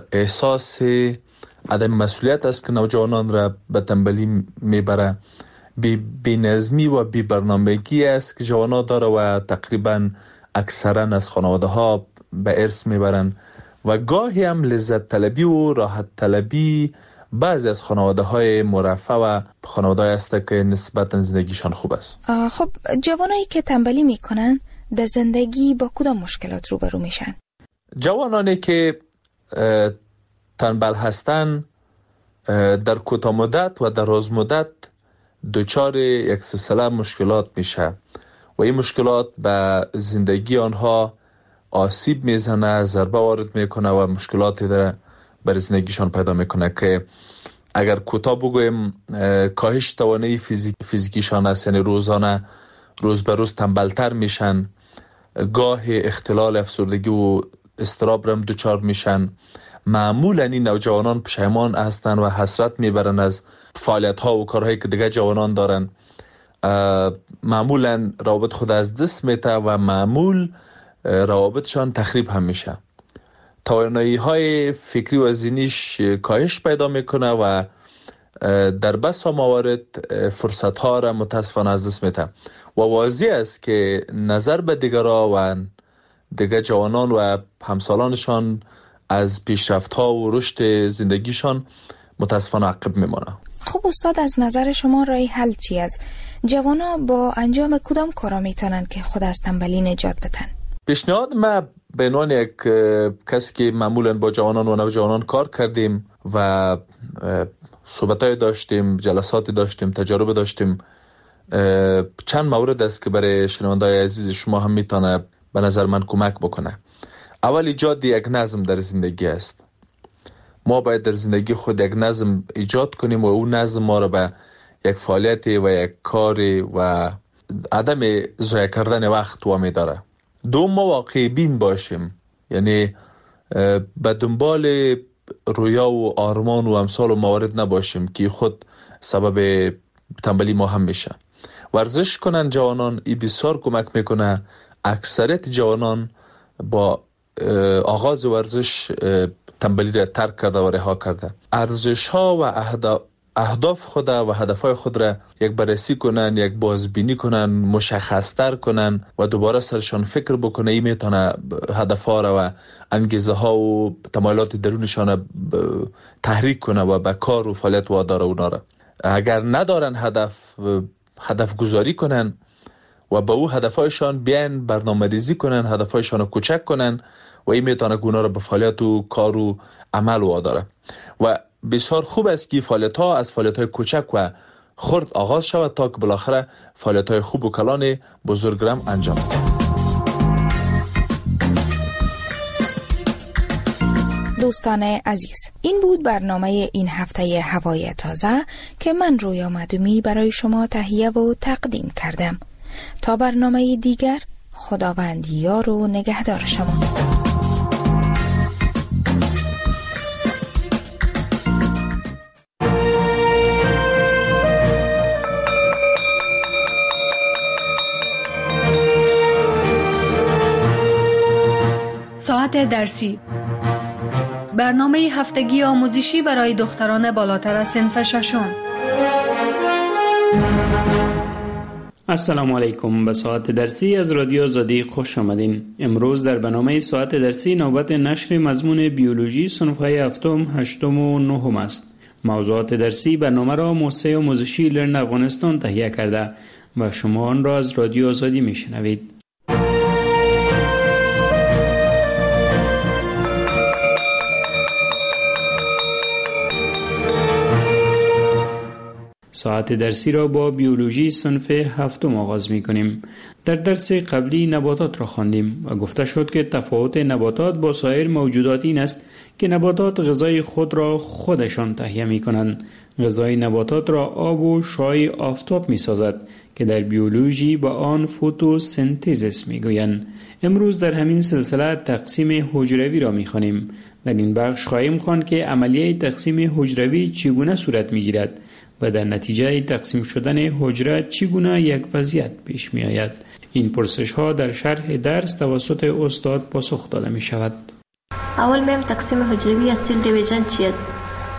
احساس عدم مسئولیت است که نوجوانان را به تنبلی میبره. بی نظمی و بی برنامگی است که جوانان داره و تقریبا اکثرا از خانواده ها به ارث میبرن و گاهی هم لذت طلبی و راحت طلبی بعضی از خانواده های مرفه و خانواده های است که نسبتا زندگیشان خوب است. خب جوانایی که تنبلی میکنن در زندگی با کدام مشکلات روبرو میشن؟ جوانانی که تنبل هستن در کوتاه مدت و دراز مدت دچار یک سلسله مشکلات میشه و این مشکلات به زندگی آنها آسیب میزنه، ضربه وارد میکنه و مشکلاتی در بر زندگیشان پیدا میکنه که اگر کوتاه بگویم کاهش توانایی فیزیکیشان است، یعنی روزانه روز به روز تنبلتر میشن، گاه اختلال افسردگی و اضطراب هم دچار میشن. معمولا این نوجوانان پشیمان هستند و حسرت میبرن از فعالیت ها و کارهایی که دیگه جوانان دارن. معمولا روابط خود از دست میته و معمول روابطشان تخریب هم میشه. توانایی های فکری و ذهنیش کاهش پیدا میکنه و در بسا موارد فرصت ها را متاسفانه از دست میته و واضح است که نظر به دیگران و دیگر جوانان و همسالانشان از پیشرفت ها و رشد زندگیشان متاسفانه عقب میمانه. خب استاد، از نظر شما راه حل چی است؟ جوانا با انجام کدام کارا میتونن که خود از تنبلی نجات بدن؟ پیشنهاد ما به عنوان یک کسی که معمولا با جوانان و نوجوانان کار کردیم و صحبتای داشتیم، جلساتی داشتیم، تجارب داشتیم، چند مورد است که برای شنونده‌های عزیز شما هم میتونه به نظر من کمک بکنه. اول ایجاد یک نظم در زندگی است. ما باید در زندگی خود یک نظم ایجاد کنیم و اون نظم ما را به یک فعالیت و یک کار و عدم ضایع کردن وقت وامی داره. دوم، ما واقعی بین باشیم، یعنی به دنبال رویا و آرمان و امثال و موارد نباشیم که خود سبب تنبلی ما هم میشه. ورزش کنن جوانان، این بسیار کمک میکنه. اکثریت جوانان با آغاز ورزش تنبلی را ترک کرده و رها کرده. ارزش ها و اهداف خود و هدف های خود را یک بررسی کنن، یک بازبینی کنن، مشخص‌تر کنن و دوباره سرشان فکر بکنه. این میتونه هدف ها را و انگیزه ها و تمایلات درونشان تحریک کنه و به کار و فعالیت واداره اونا را. اگر ندارن هدف گذاری کنن و به او هدفهایشان بیان برنامه‌ریزی کنن، هدفهایشان رو کوچک کنن و این میتونه اونا را به فعالیت و کار و عمل واداره. و بسیار خوب است که فعالیت‌ها از فعالیت‌های کوچک و خرد آغاز شود تا که بالاخره فعالیت‌های خوب و کلان بزرگ را انجام دهد. دوستان عزیز، این بود برنامه این هفته هوای تازه که من رویا معدومی برای شما تهیه و تقدیم کردم. تا برنامه دیگر، خداوند یار و نگهدار شما. ساعت درسی، برنامه هفتگی آموزشی برای دختران بالاتر از صنف ششم. السلام علیکم. به ساعت درسی از رادیو آزادی خوش آمدین. امروز در برنامه ساعت درسی نوبت نشر مضمون بیولوژی صنف‌های هفتم، هشتم و نهم است. موضوعات درسی برنامه را موسسه آموزشی لرن افغانستان تهیه کرده و شما آن را از رادیو آزادی میشنوید. ساعت درسی را با بیولوژی صنف هفتم آغاز می کنیم. در درس قبلی نباتات را خواندیم و گفته شد که تفاوت نباتات با سایر موجودات این است که نباتات غذای خود را خودشان تهیه می کنند. غذای نباتات را آب و شعاع آفتاب می سازد که در بیولوژی با آن فتوسنتز می گویند. امروز در همین سلسله تقسیم حجروی را می خوانیم. در این بخش خواهیم خواند که عملیه تقسیم حجروی چگونه صورت می گیرد و در نتیجه تقسیم شدن حجره چگونه یک وضعیت پیش می آید. این پرسش ها در شرح درس توسط استاد پاسخ داده می شود. اول میم تقسیم حجروی یا سیل دیویژن چی است؟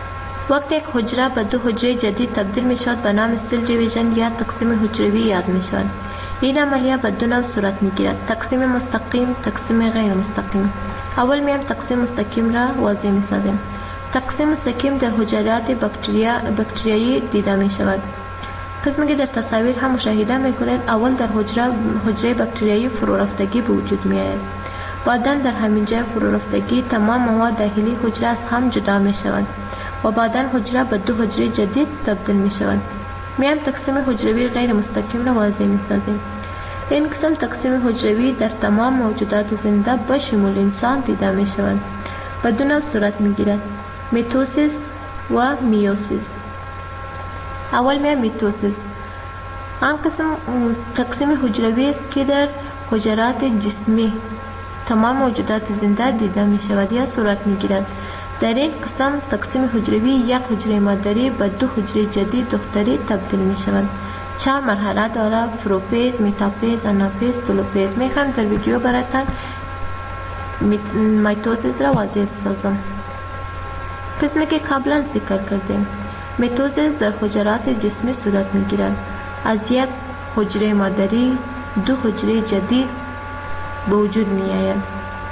وقتی یک حجره به دو حجره جدید تبدیل می شود به نام سل دیویژن یا تقسیم حجروی یاد می شود. این عملیه به دو نوع صورت می گیرد: تقسیم مستقیم، تقسیم غیر مستقیم. اول میم تقسیم مستقیم را واضح می سازیم. تقسیم مستقیم در حجرات باکتریایی دیده می شود. قسمی که در تصاویر هم مشاهده می کنید، اول در حجره باکتریایی فرو رفتگی به وجود می آید. بعدا در همین جای فرو رفتگی تمام مواد داخلی حجره از هم جدا می شود و بعدا حجره به دو حجره جدید تبدیل می شود. میم تقسیم حجروی غیر مستقیم را واضح می سازیم. این قسم تقسیم حجروی در تمام موجودات زنده به شمول انسان دیده می شود. به دو نوع صورت می گیرد: میتوسیس و میوسیس. اول میم میتوسیس. آن قسم تقسیم حجروی است که در حجرات جسمی تمام موجودات زنده دیده می شود یا صورت می گیرد. در این قسم تقسیم حجروی یک حجره مادری به دو حجره جدید دختری تبدیل می شود. 4 مرحله داره: پروفیز، میتافیز، آنافیز، تلوفیز. می خواهم در ویدیو براتان میتوسیس را واضح بسازم. قسمی که قبلا ذکر کردیم، میتوسیس در حجرات جسمی صورت می گیرد. از یک حجره مادری دو حجره جدید به وجود می آید.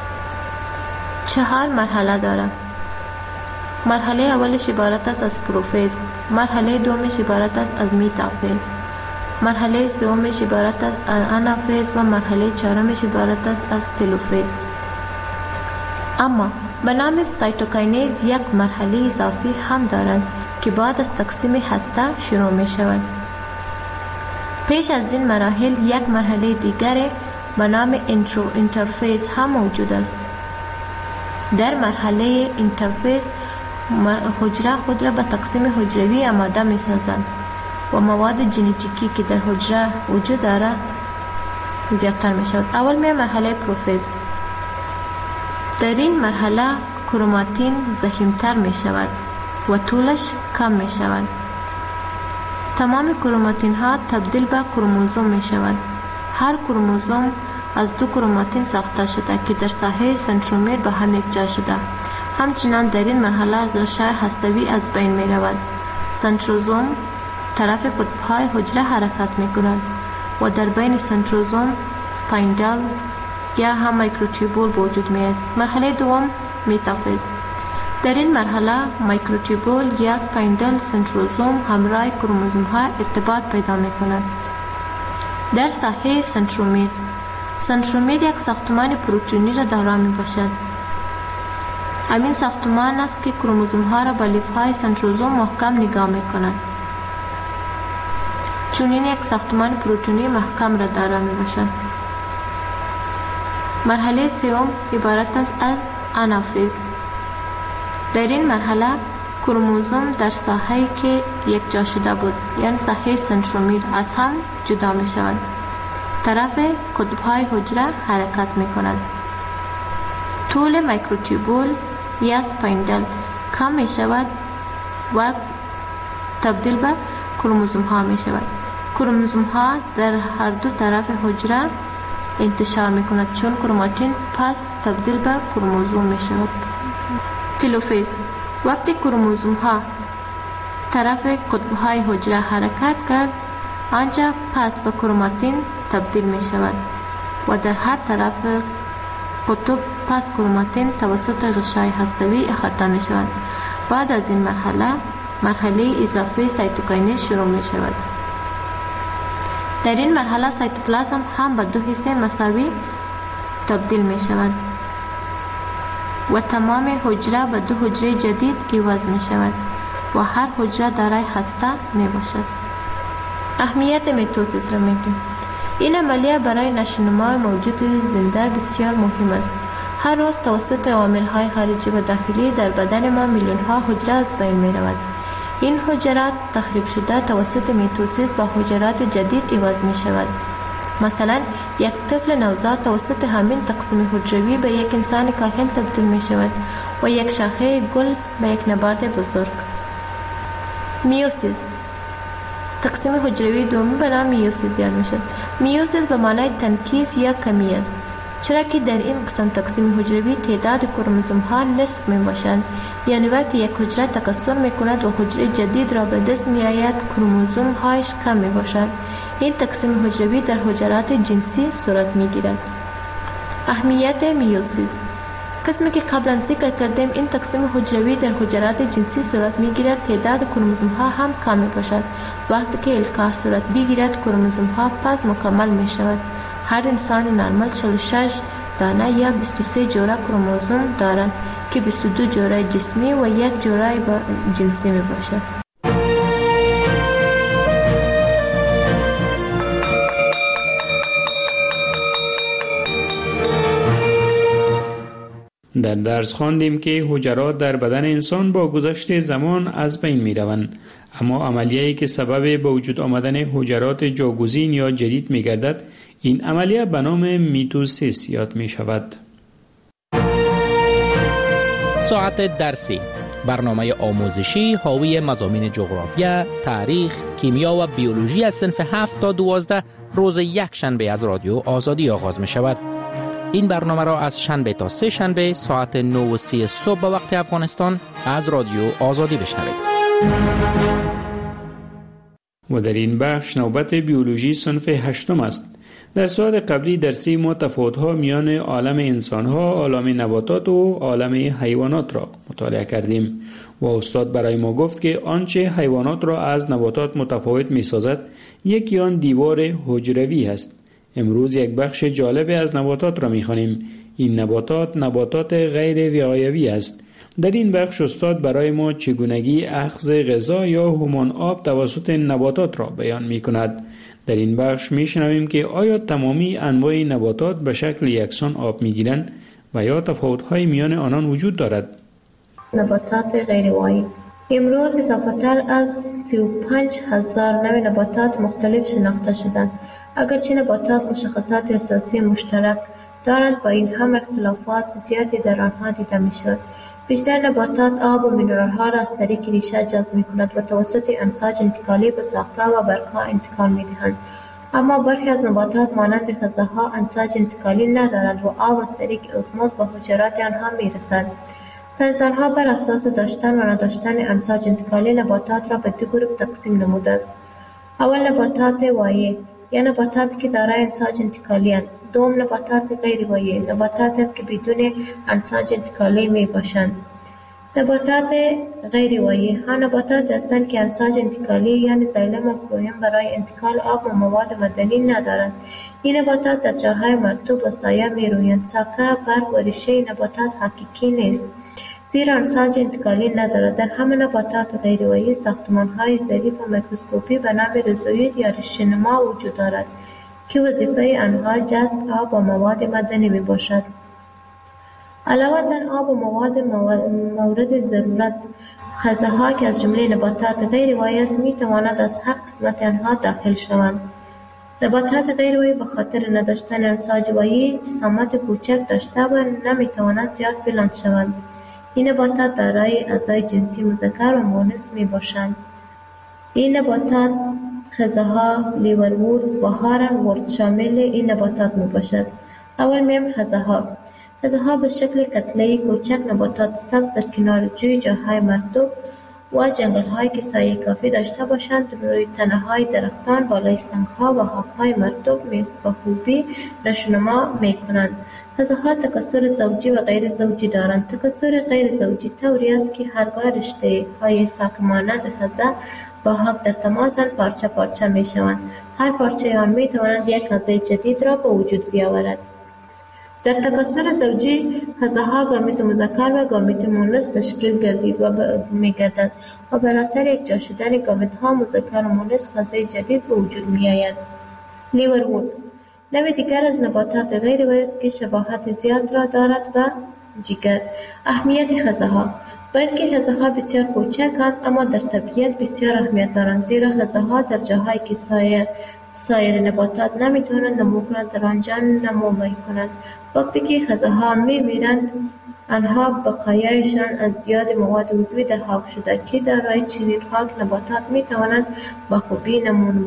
4 مرحله دارد. مرحله اولش عبارت است از پروفیز، مرحله دومش عبارت است از میتافیز، مرحله سومش عبارت است از آنافیز و مرحله چهارمش عبارت است از تلوفیز. اما به نام سایتوکینز یک مرحله اضافی هم دارد که بعد از تقسیم هسته شروع می شود. پیش از این مراحل یک مرحله دیگر به نام اینترفیز هم موجود است. در مرحله اینترفیز حجره خود را به تقسیم حجروی آماده می سازند و مواد ژنتیکی که در حجره وجود دارد زیادتر می شود. اول می مرحله پروفیز. در این مرحله کروماتین ضخیم‌تر می شود و طولش کم می شود. تمام کروماتین ها تبدیل به کروموزوم می شود. هر کروموزوم از 2 کروماتین ساخته شده که در ساحه سنترومیر به هم یکجا شده. همچنان در این مرحله غشای هسته‌ای از بین می رود. سنتروزوم طرف قطب‌های حجره حرکت می کند و در بین سنتروزوم سپایندل یا هم مایکروتوبول وجود می آید. مرحله دوم میتافیز. در این مرحله مایکروتوبول یا سپایندل سنتروزوم همراه کروموزوم ها ارتباط پیدا می کند. در ساحه سنترومیر یک ساختمان پروتئینی را دارا می باشد. همین ساختمان است که کروموزوم ها را با لیف های سنتروزوم محکم نگاه می کند. چون این یک ساختمان پروتئینی محکم را دارا می باشد. مرحله سوم عبارت است از آنافیز. در این مرحله کروموزوم در ساحه‌ای که یک جا شده بود یعنی ساحه سنترومیر از هم جدا می شود. طرف قطب‌های حجره حرکت می کند. طول مایکروتوبول یا سپایندل کم می شود و تبدیل به کروموزوم ها می شود. کروموزوم ها در هر دو طرف حجره انتشار می کند چون کروماتین پس تبدیل به کروموزوم می شود. تلوفیز. وقتی کروموزوم ها طرف قطب های حجره حرکت کرد آنجا پس به کروماتین تبدیل می شود و در هر طرف قطب پس کروماتین توسط غشای هسته‌ای احاطه می شود. بعد از این مرحله اضافه سایتوکینز شروع می شود. در این مرحله سایتوپلازم هم به 2 حصه مساوی تبدیل می شود و تمام حجره به 2 حجره جدید عوض می شود و هر حجره دارای هسته می باشد. اهمیت میتوسیس را میگیم. این عملیه برای نشوونما موجود زنده بسیار مهم است. هر روز توسط عوامل‌های خارجی و داخلی در بدن ما میلیون‌ها حجره از بین می‌رود. این حجرات تخریب شده توسط میتوسیس با حجرات جدید عوض می‌شود. مثلا یک طفل نوزاد توسط همین تقسیم حجروی به یک انسان کاهل تبدیل می‌شود و یک شاخه گل به یک نبات بزرگ. میوسیس. تقسیم حجروی دومی به نام میوسیس یاد می‌شود. میوسیس به معنای تنکیس یا کمی است. چرا که در این قسم تقسیم حجروی تعداد کروموزوم ها نصف می باشند. یعنی وقتی یک حجره تکثر می کند و حجره جدید را به دست می آید، کروموزوم هایش کم می باشند. این تقسیم حجروی در حجرات جنسی صورت می گیرد. اهمیت میوسیس. قسمی که قبلا ذکر کردیم، این تقسیم حجروی در حجرات جنسی صورت می گیرد. تعداد کروموزوم ها هم کم می باشد. وقتی که القاح صورت بگیرد، کروموزوم ها پس مکمل می شود. هر انسان نرمال 46 دانه یا 23 جوره کروموزوم دارد که 22 جوره جسمی و یک جوره جنسی می باشد. در درس خواندیم که حجرات در بدن انسان با گذشت زمان از بین می روند، اما عملیه‌ای که سبب به وجود آمدن حجرات جاگزین یا جدید می گردد، این عملیه به نام میتوسیس یاد می شود. ساعت درسی، برنامه آموزشی حاوی مضامین جغرافیا، تاریخ، کیمیا و بیولوژی از صنف 7 تا 12 روز یک شنبه از رادیو آزادی آغاز می شود. این برنامه را از شنبه تا سه شنبه ساعت 9:30 صبح به وقت افغانستان از رادیو آزادی بشنوید. و در این بخش نوبت بیولوژی صنف 8 است. در ساعت قبلی درسی ما تفاوت‌ها میان عالم انسان‌ها، عالم نباتات و عالم حیوانات را مطالعه کردیم و استاد برای ما گفت که آنچه حیوانات را از نباتات متفاوت می‌سازد، یکی آن دیوار حجروی است. امروز یک بخش جالب از نباتات را می‌خوانیم. این نباتات غیر وقایوی است. در این بخش استاد برای ما چگونگی اخذ غذا یا هورمون آب توسط نباتات را بیان می‌کند. در این بخش می‌شنویم که آیا تمامی انواع نباتات به شکل یکسان آب می‌گیرند و یا تفاوت‌های میان آنان وجود دارد. نباتات غیروایی. امروز اضافه‌تر از 35,000 نوع نباتات مختلف شناخته شدند. اگرچه نباتات مشخصات اساسی مشترک دارند، با این هم اختلافات زیادی در آنها دیده می‌شود. بیشتر نباتات آب و مینرال‌ها را از طریق ریشه جذب می‌کنند و توسط امواج انتقالی به ساقه و برگ‌ها انتقال می‌دهند. اما برخی از نباتات مانند خزه‌ها امواج انتقالی ندارند و آب از طریق اسموز به حجرات آنها می‌رسد. ساینسدان‌ها بر اساس داشتن و نداشتن امواج انتقالی نباتات را به دو گروه تقسیم نموده است. اول نباتات وایع، یا نباتاتی که دارای امواج انتقالی اند. دوم نباتات غیر وایع، نباتاتی که بدون امواج انتقالی می باشند. نباتات غیر وایع ها نباتات هستند که امواج انتقالی یعنی زایلم و فلوئم برای انتقال آب و مواد معدنی ندارند. این نباتات در جاهای مرطوب و سایه می رویند. ساقه، برگ و ریشه نباتات حقیقی نیست، زیرا امواج انتقالی ندارد. در همه نباتات غیر وایع ساختمان‌های ظریف و میکروسکوپی به نام ریزوید یا ریشه‌نما وجود دارد که وظیفه آنها جذب آب و مواد معدنی می باشد. علاوه بر آب و مواد مورد ضرورت، خزه‌ها که از جمله نباتات غیر وایع است می تواند از هر قسمت آنها داخل شوند. نباتات غیر وایع به خاطر نداشتن امواج وایع جسامت کوچک داشته و نمی توانند زیاد بلند شوند. این نباتات دارای اعضای جنسی مذکر و مؤنث می باشند. این نباتات خزه‌ها، لیورورز و هارن‌ورد شامل این نباتات می باشد. اول میم خزه‌ها. خزه‌ها به شکل کتله‌ای کوچک نباتات سبز در کنار جوی، جاهای مرطوب و جنگل‌هایی که سایه کافی داشته باشند روی تنه‌های درختان، بالای سنگ‌ها و خاک‌های مرطوب به خوبی نشوونما می‌کنند. خزه‌ها تکثر زوجی و غیر زوجی دارند. تکثر غیر زوجی طوری است که هرگاه رشته‌های ساک مانند خزه با حق در تماسند، پارچه پارچه می‌شوند. هر پارچه آن می‌تواند یک خزه جدید را به وجود بیاورد. در تکثر زوجی خزه‌ها گامیت مذکر و گامیت مؤنث تشکیل می‌گردد و بر اثر یکجا شدن گامیت‌ها مذکر و مؤنث خزه جدید به وجود می‌آید. لیورورز نوع دیگر از نباتات غیر وایع است که شباهت زیاد را دارد به جگر. اهمیت خزه‌ها. بلکه خزه‌ها بسیار کوچکند اما در طبیعت بسیار اهمیت دارند، زیرا خزه‌ها در جاهایی که سایر نباتات نمیتوانند نمو کنند در آنجا نمو میکنند. وقتی که خزه‌ها میمیرند، آنها بقایایشان از دیاد مواد عضوی در خاک شده که در رای چنین خاک نباتات میتوانند با خوبی نمو نمایند.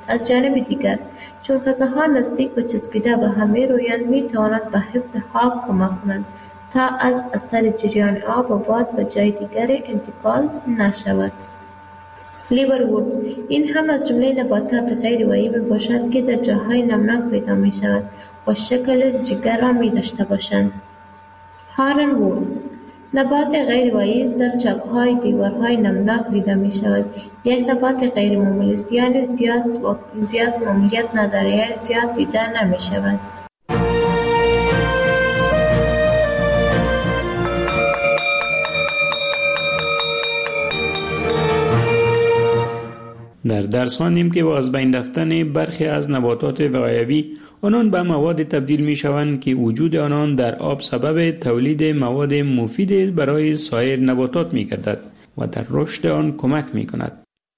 از جانب دیگر چون غذاها نزدیک به چسبیده به هم می‌رویند می‌توانند به حفظ خاک کمک کنند تا از اثر جریان آب و باد به جای دیگر انتقال نشود. لیورورز این هم از جمله نباتات غیر وایی میباشد که در جاهای نمناک پیدا می شود و شکل جگر را می داشته باشند. هارن وورز نبات غیر وایی است، در چاک‌های دیوارهای نمناک دیده می شود. یک نبات غیر معمولی است، یعنی زیاد معمولیت ندارد، یعنی زیاد دیده نمی شود. در درس خواندیم که با از بین رفتن برخی از نباتات وقایوی آنان به مواد تبدیل می شوند که وجود آنان در آب سبب تولید مواد مفید برای سایر نباتات می گردد و در رشد آن کمک می کند.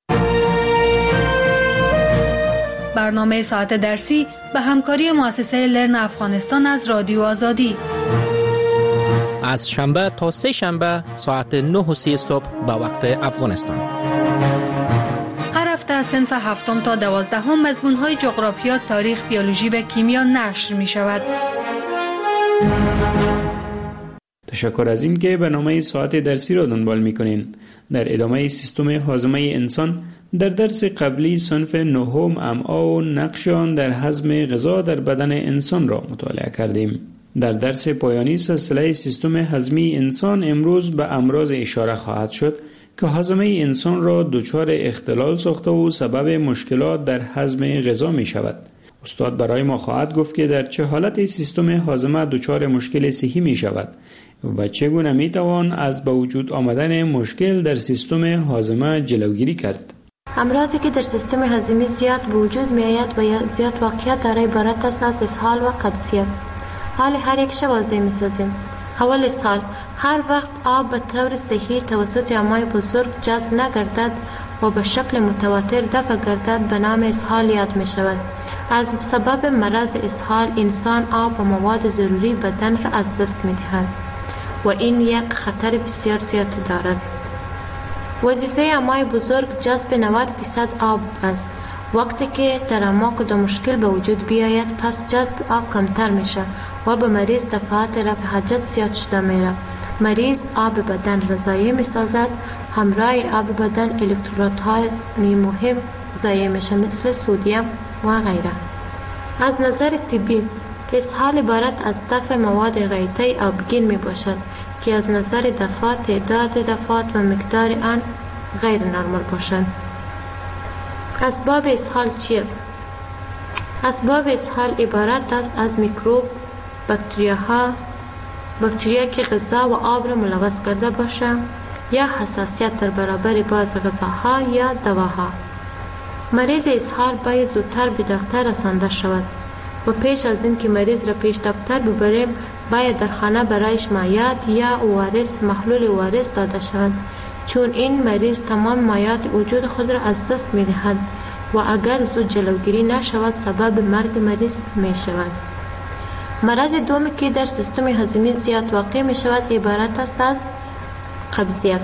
برنامه ساعت درسی به همکاری مؤسسه لرن افغانستان از رادیو آزادی از شنبه تا سه شنبه ساعت 9:30 صبح به وقت افغانستان. هر هفته از صنف 7 تا 12 مضمون‌های جغرافیا، تاریخ، بیولوژی و کیمیا نشر می شود. تشکر از این که برنامه ساعت درسی را دنبال می کنین. در ادامه سیستم هاضمه انسان در درس قبلی صنف 9 امعا و نقش آن در هضم غذا در بدن انسان را مطالعه کردیم. در درس پایانی سلسله سیستم هضمی انسان امروز به امراض اشاره خواهد شد که هاضمه انسان را دچار اختلال ساخته و سبب مشکلات در هضم غذا می شود. استاد برای ما خواهد گفت که در چه حالت سیستم هاضمه دچار مشکل صحی می شود و چگونه می توان از به وجود آمدن مشکل در سیستم هاضمه جلوگیری کرد. امراضی که در سیستم هضمی زیاد به وجود می آید و زیاد واقعیت دارای عبارت است از اسهال و قبضیت. حال هر یک شب واضح می سازیم. اول اسهال، هر وقت آب به طور صحیح توسط امعای بزرگ جذب نگردد و به شکل متواتر دفع گردد به نام اسهال یاد می شود. از سبب مرض اسهال انسان آب و مواد ضروری بدن را از دست می دهد و این یک خطر بسیار زیاد دارد. وظیفه امعای بزرگ جذب 90% آب است. وقتی که در امعا کدام مشکل به وجود بیاید پس جذب آب کمتر می شود و به مریض دفعات رفع حاجت زیاد شده می رود. مریض آب بدن را ضایع می سازد. همراه آب بدن الکترودهای مهم ضایع می شود مثل سدیم و غیره. از نظر طبی اسهال عبارت از دفع مواد غیطی آبگین می باشد که از نظر دفعات تعداد دفعات و مقدار آن غیر نرمال باشند. اسباب اسهال چیست؟ اسباب اسهال عبارت است از میکروب، باکتریا که غذا و آب را ملوث کرده باشند یا حساسیت در برابر بعض غذاها یا دواها. مریض اسهال باید زودتر به دکتر رسانده شود و پیش از این که مریض را پیش دکتر ببریم باید در خانه برایش مایعات یا ORS محلول ORS داده شود، چون این مریض تمام مایعات وجود خود را از دست می دهد و اگر زود جلوگیری نشود سبب مرگ مریض می شود. مرض دومی که در سیستم هضمی زیاد واقع می شود عبارت است از قبضیت.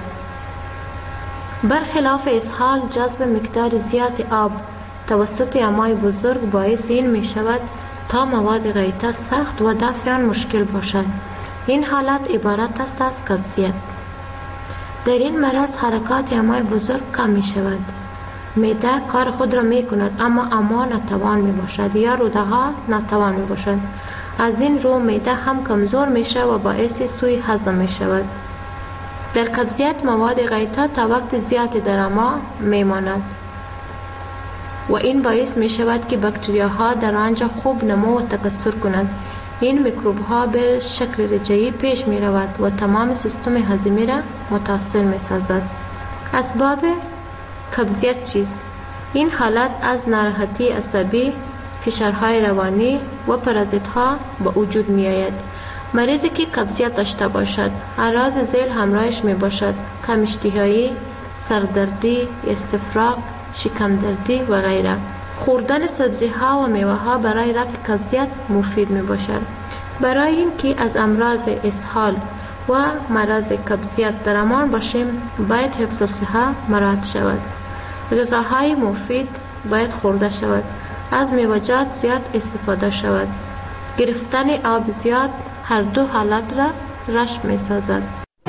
برخلاف اسهال جذب مقدار زیاد آب توسط امعای بزرگ باعث این می شود تا مواد غیطه سخت و دفع آن مشکل باشد. این حالت عبارت است از قبضیت. در این مرض حرکات امعای بزرگ کم می شود. معده کار خود را می کند اما امعا ناتوان می باشد یا روده ها ناتوان می باشد. از این رو معده هم کمزور می شود و باعث سوء هضم می شود. در قبضیت مواد غیطه تا وقت زیادی در امعا می ماند و این باعث می شود که باکتریاها در آنجا خوب نمو و تکثر کنند. این میکروب ها به شکل رجعی پیش می رود و تمام سیستم هضمی را متاثر می سازد. اسباب قبضیت چیست؟ این حالت از ناراحتی عصبی، فشارهای روانی و پرازیت ها به وجود می آید. مریضی که قبضیت داشته باشد اعراض ذیل همراهش می باشد: کم اشتهایی، سردردی، استفراغ، شکم دردی و غیره. خوردن سبزی ها و میوه ها برای رفع قبضیت مفید می باشد. برای اینکه از امراض اسهال و مرض قبضیت در امان باشیم باید حفظ الصحه مراعات شود. غذاهای مفید باید خورده شود. از میوه‌جات زیاد استفاده شود. گرفتن آب زیاد هر دو حالت را رشد می سازد.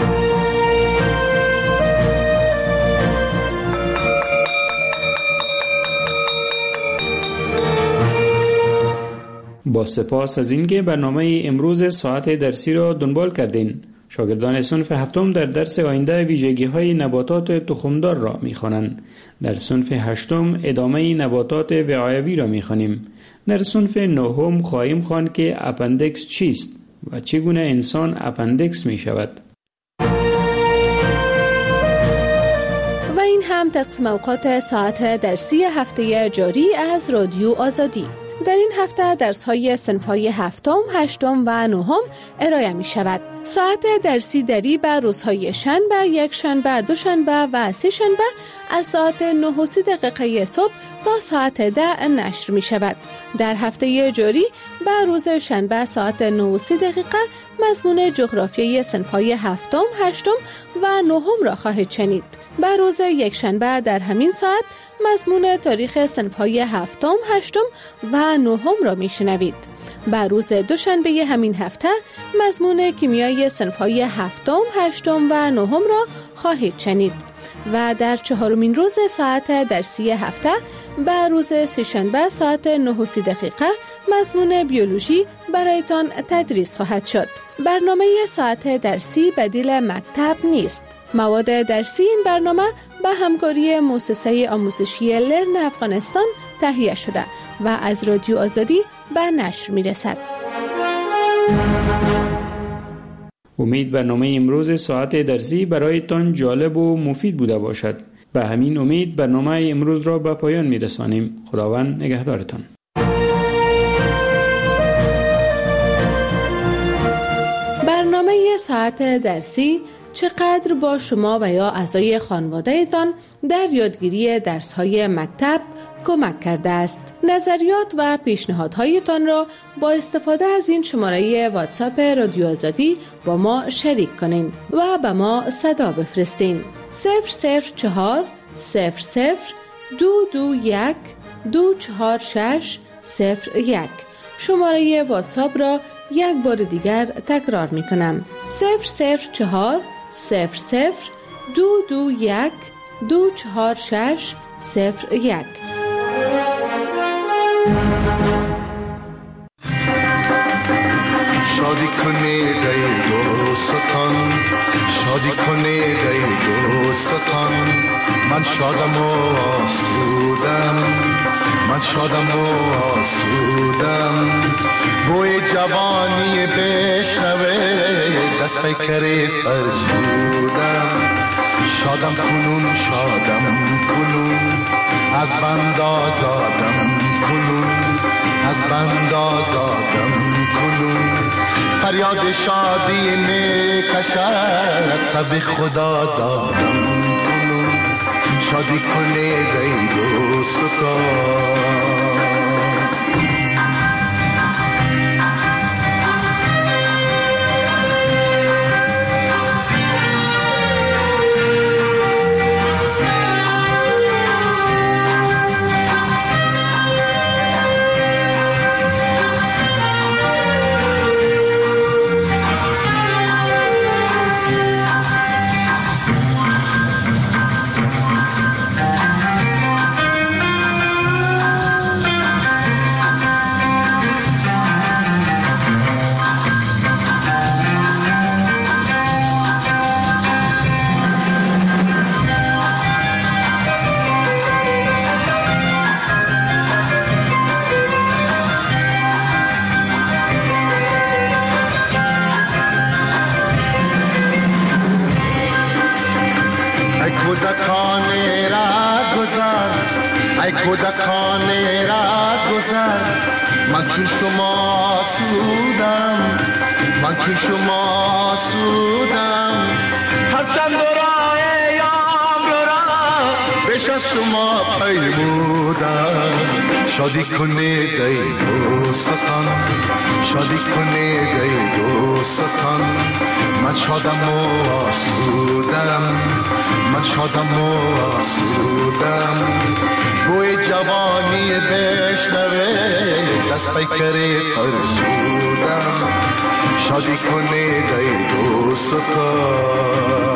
با سپاس از اینکه برنامه امروز ساعت درسی را دنبال کردین. شاگردان صنف هفتم در درس آینده ویژگی‌های نباتات تخمدار را می‌خوانند. در صنف هشتم ادامه نباتات وعایوی را می‌خوانیم. در صنف نهم خواهیم خواند که اپندکس چیست و چگونه انسان اپندکس می‌شود. و این هم تقسیم اوقات ساعت درسی هفته جاری از رادیو آزادی. در این هفته درس‌های صنف‌های هفتم، هشتم و نهم ارائه می‌شود. ساعت درسی دری بر روزهای شنبه، یک شنبه، دوشنبه و سه شنبه از ساعت 9:30 صبح تا ساعت 10 نشر می‌شود. در هفته جاری بر روز شنبه ساعت 9:30 مضمون جغرافیای صنف‌های هفتم، هشتم و نهم را خواهید شنید. بر روز یک شنبه در همین ساعت مضمون تاریخ صنف‌های هفتم، هشتم و نهم را میشنوید. بر روز دوشنبه همین هفته مضمون کیمیای صنف‌های هفتم، هشتم و نهم را خواهید شنید. و در چهارمین روز ساعت درسی هفته بر روز سه‌شنبه ساعت 9:30 مضمون بیولوژی برایتان تدریس خواهد شد. برنامه ساعت درسی بدیل مکتب نیست. مواد درسی این برنامه به همکاری مؤسسه آموزشی لرن افغانستان تهیه شده و از رادیو آزادی به نشر میرسد. امید برنامه امروز ساعت درسی برایتان جالب و مفید بوده باشد. به همین امید برنامه امروز را به پایان میرسانیم. خداوند نگهدارتان. برنامه ساعت درسی چقدر با شما و یا اعضای خانواده‌تان در یادگیری درس‌های مکتب کمک کرده است. نظریات و پیشنهادهایتان را با استفاده از این شماره واتساپ رادیو آزادی با ما شریک کنین و به ما صدا بفرستین. 004 00 221 246 01. شماره واتساپ را یک بار دیگر تکرار می کنم. 004 00 221 246 01. شادی کنید ای دوستان، شادی کنید ای دوستان، من شادم و آسودم، من شادم و آسودم. بوی جوانی بشنوه دست پیکری فرسودم. شادم کنون، شادم کنون، از بند آزادم کنون، از بند آزادم کنون. فریاد شادی می کشد تب خدا دادم کنون. شادی کنید ای دوستان. کودکان را گذر، من چون شما سودم، من چون شما سودم. هرچند راه یام را بیش از شما پیمودم. شادی کنید ای دوستان، شادی کنید ای دوستان. من شادم و آسودم، من شادم و آسودم. بوی جوان پیکر فرسودم شادی کنید ای دوستان.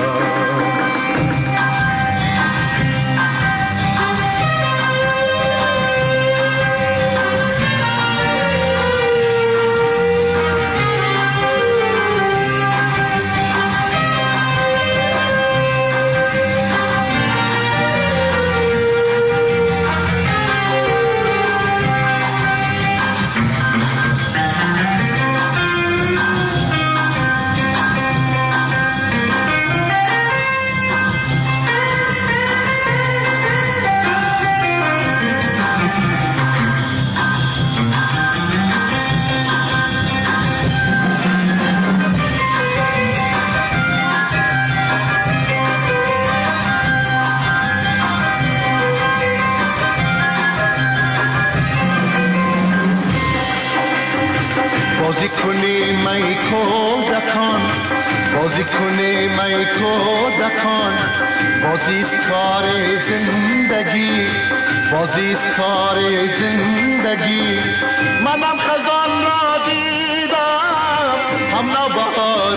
بازی کنی می کودکان، بازی کنی می کودکان، بازی کار زندگی، بازی کار زندگی. منم خزان را دیدم هم نوبهار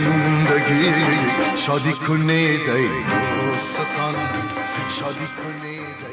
زندگی. شادی کنید ای دوستان، شادی کنید.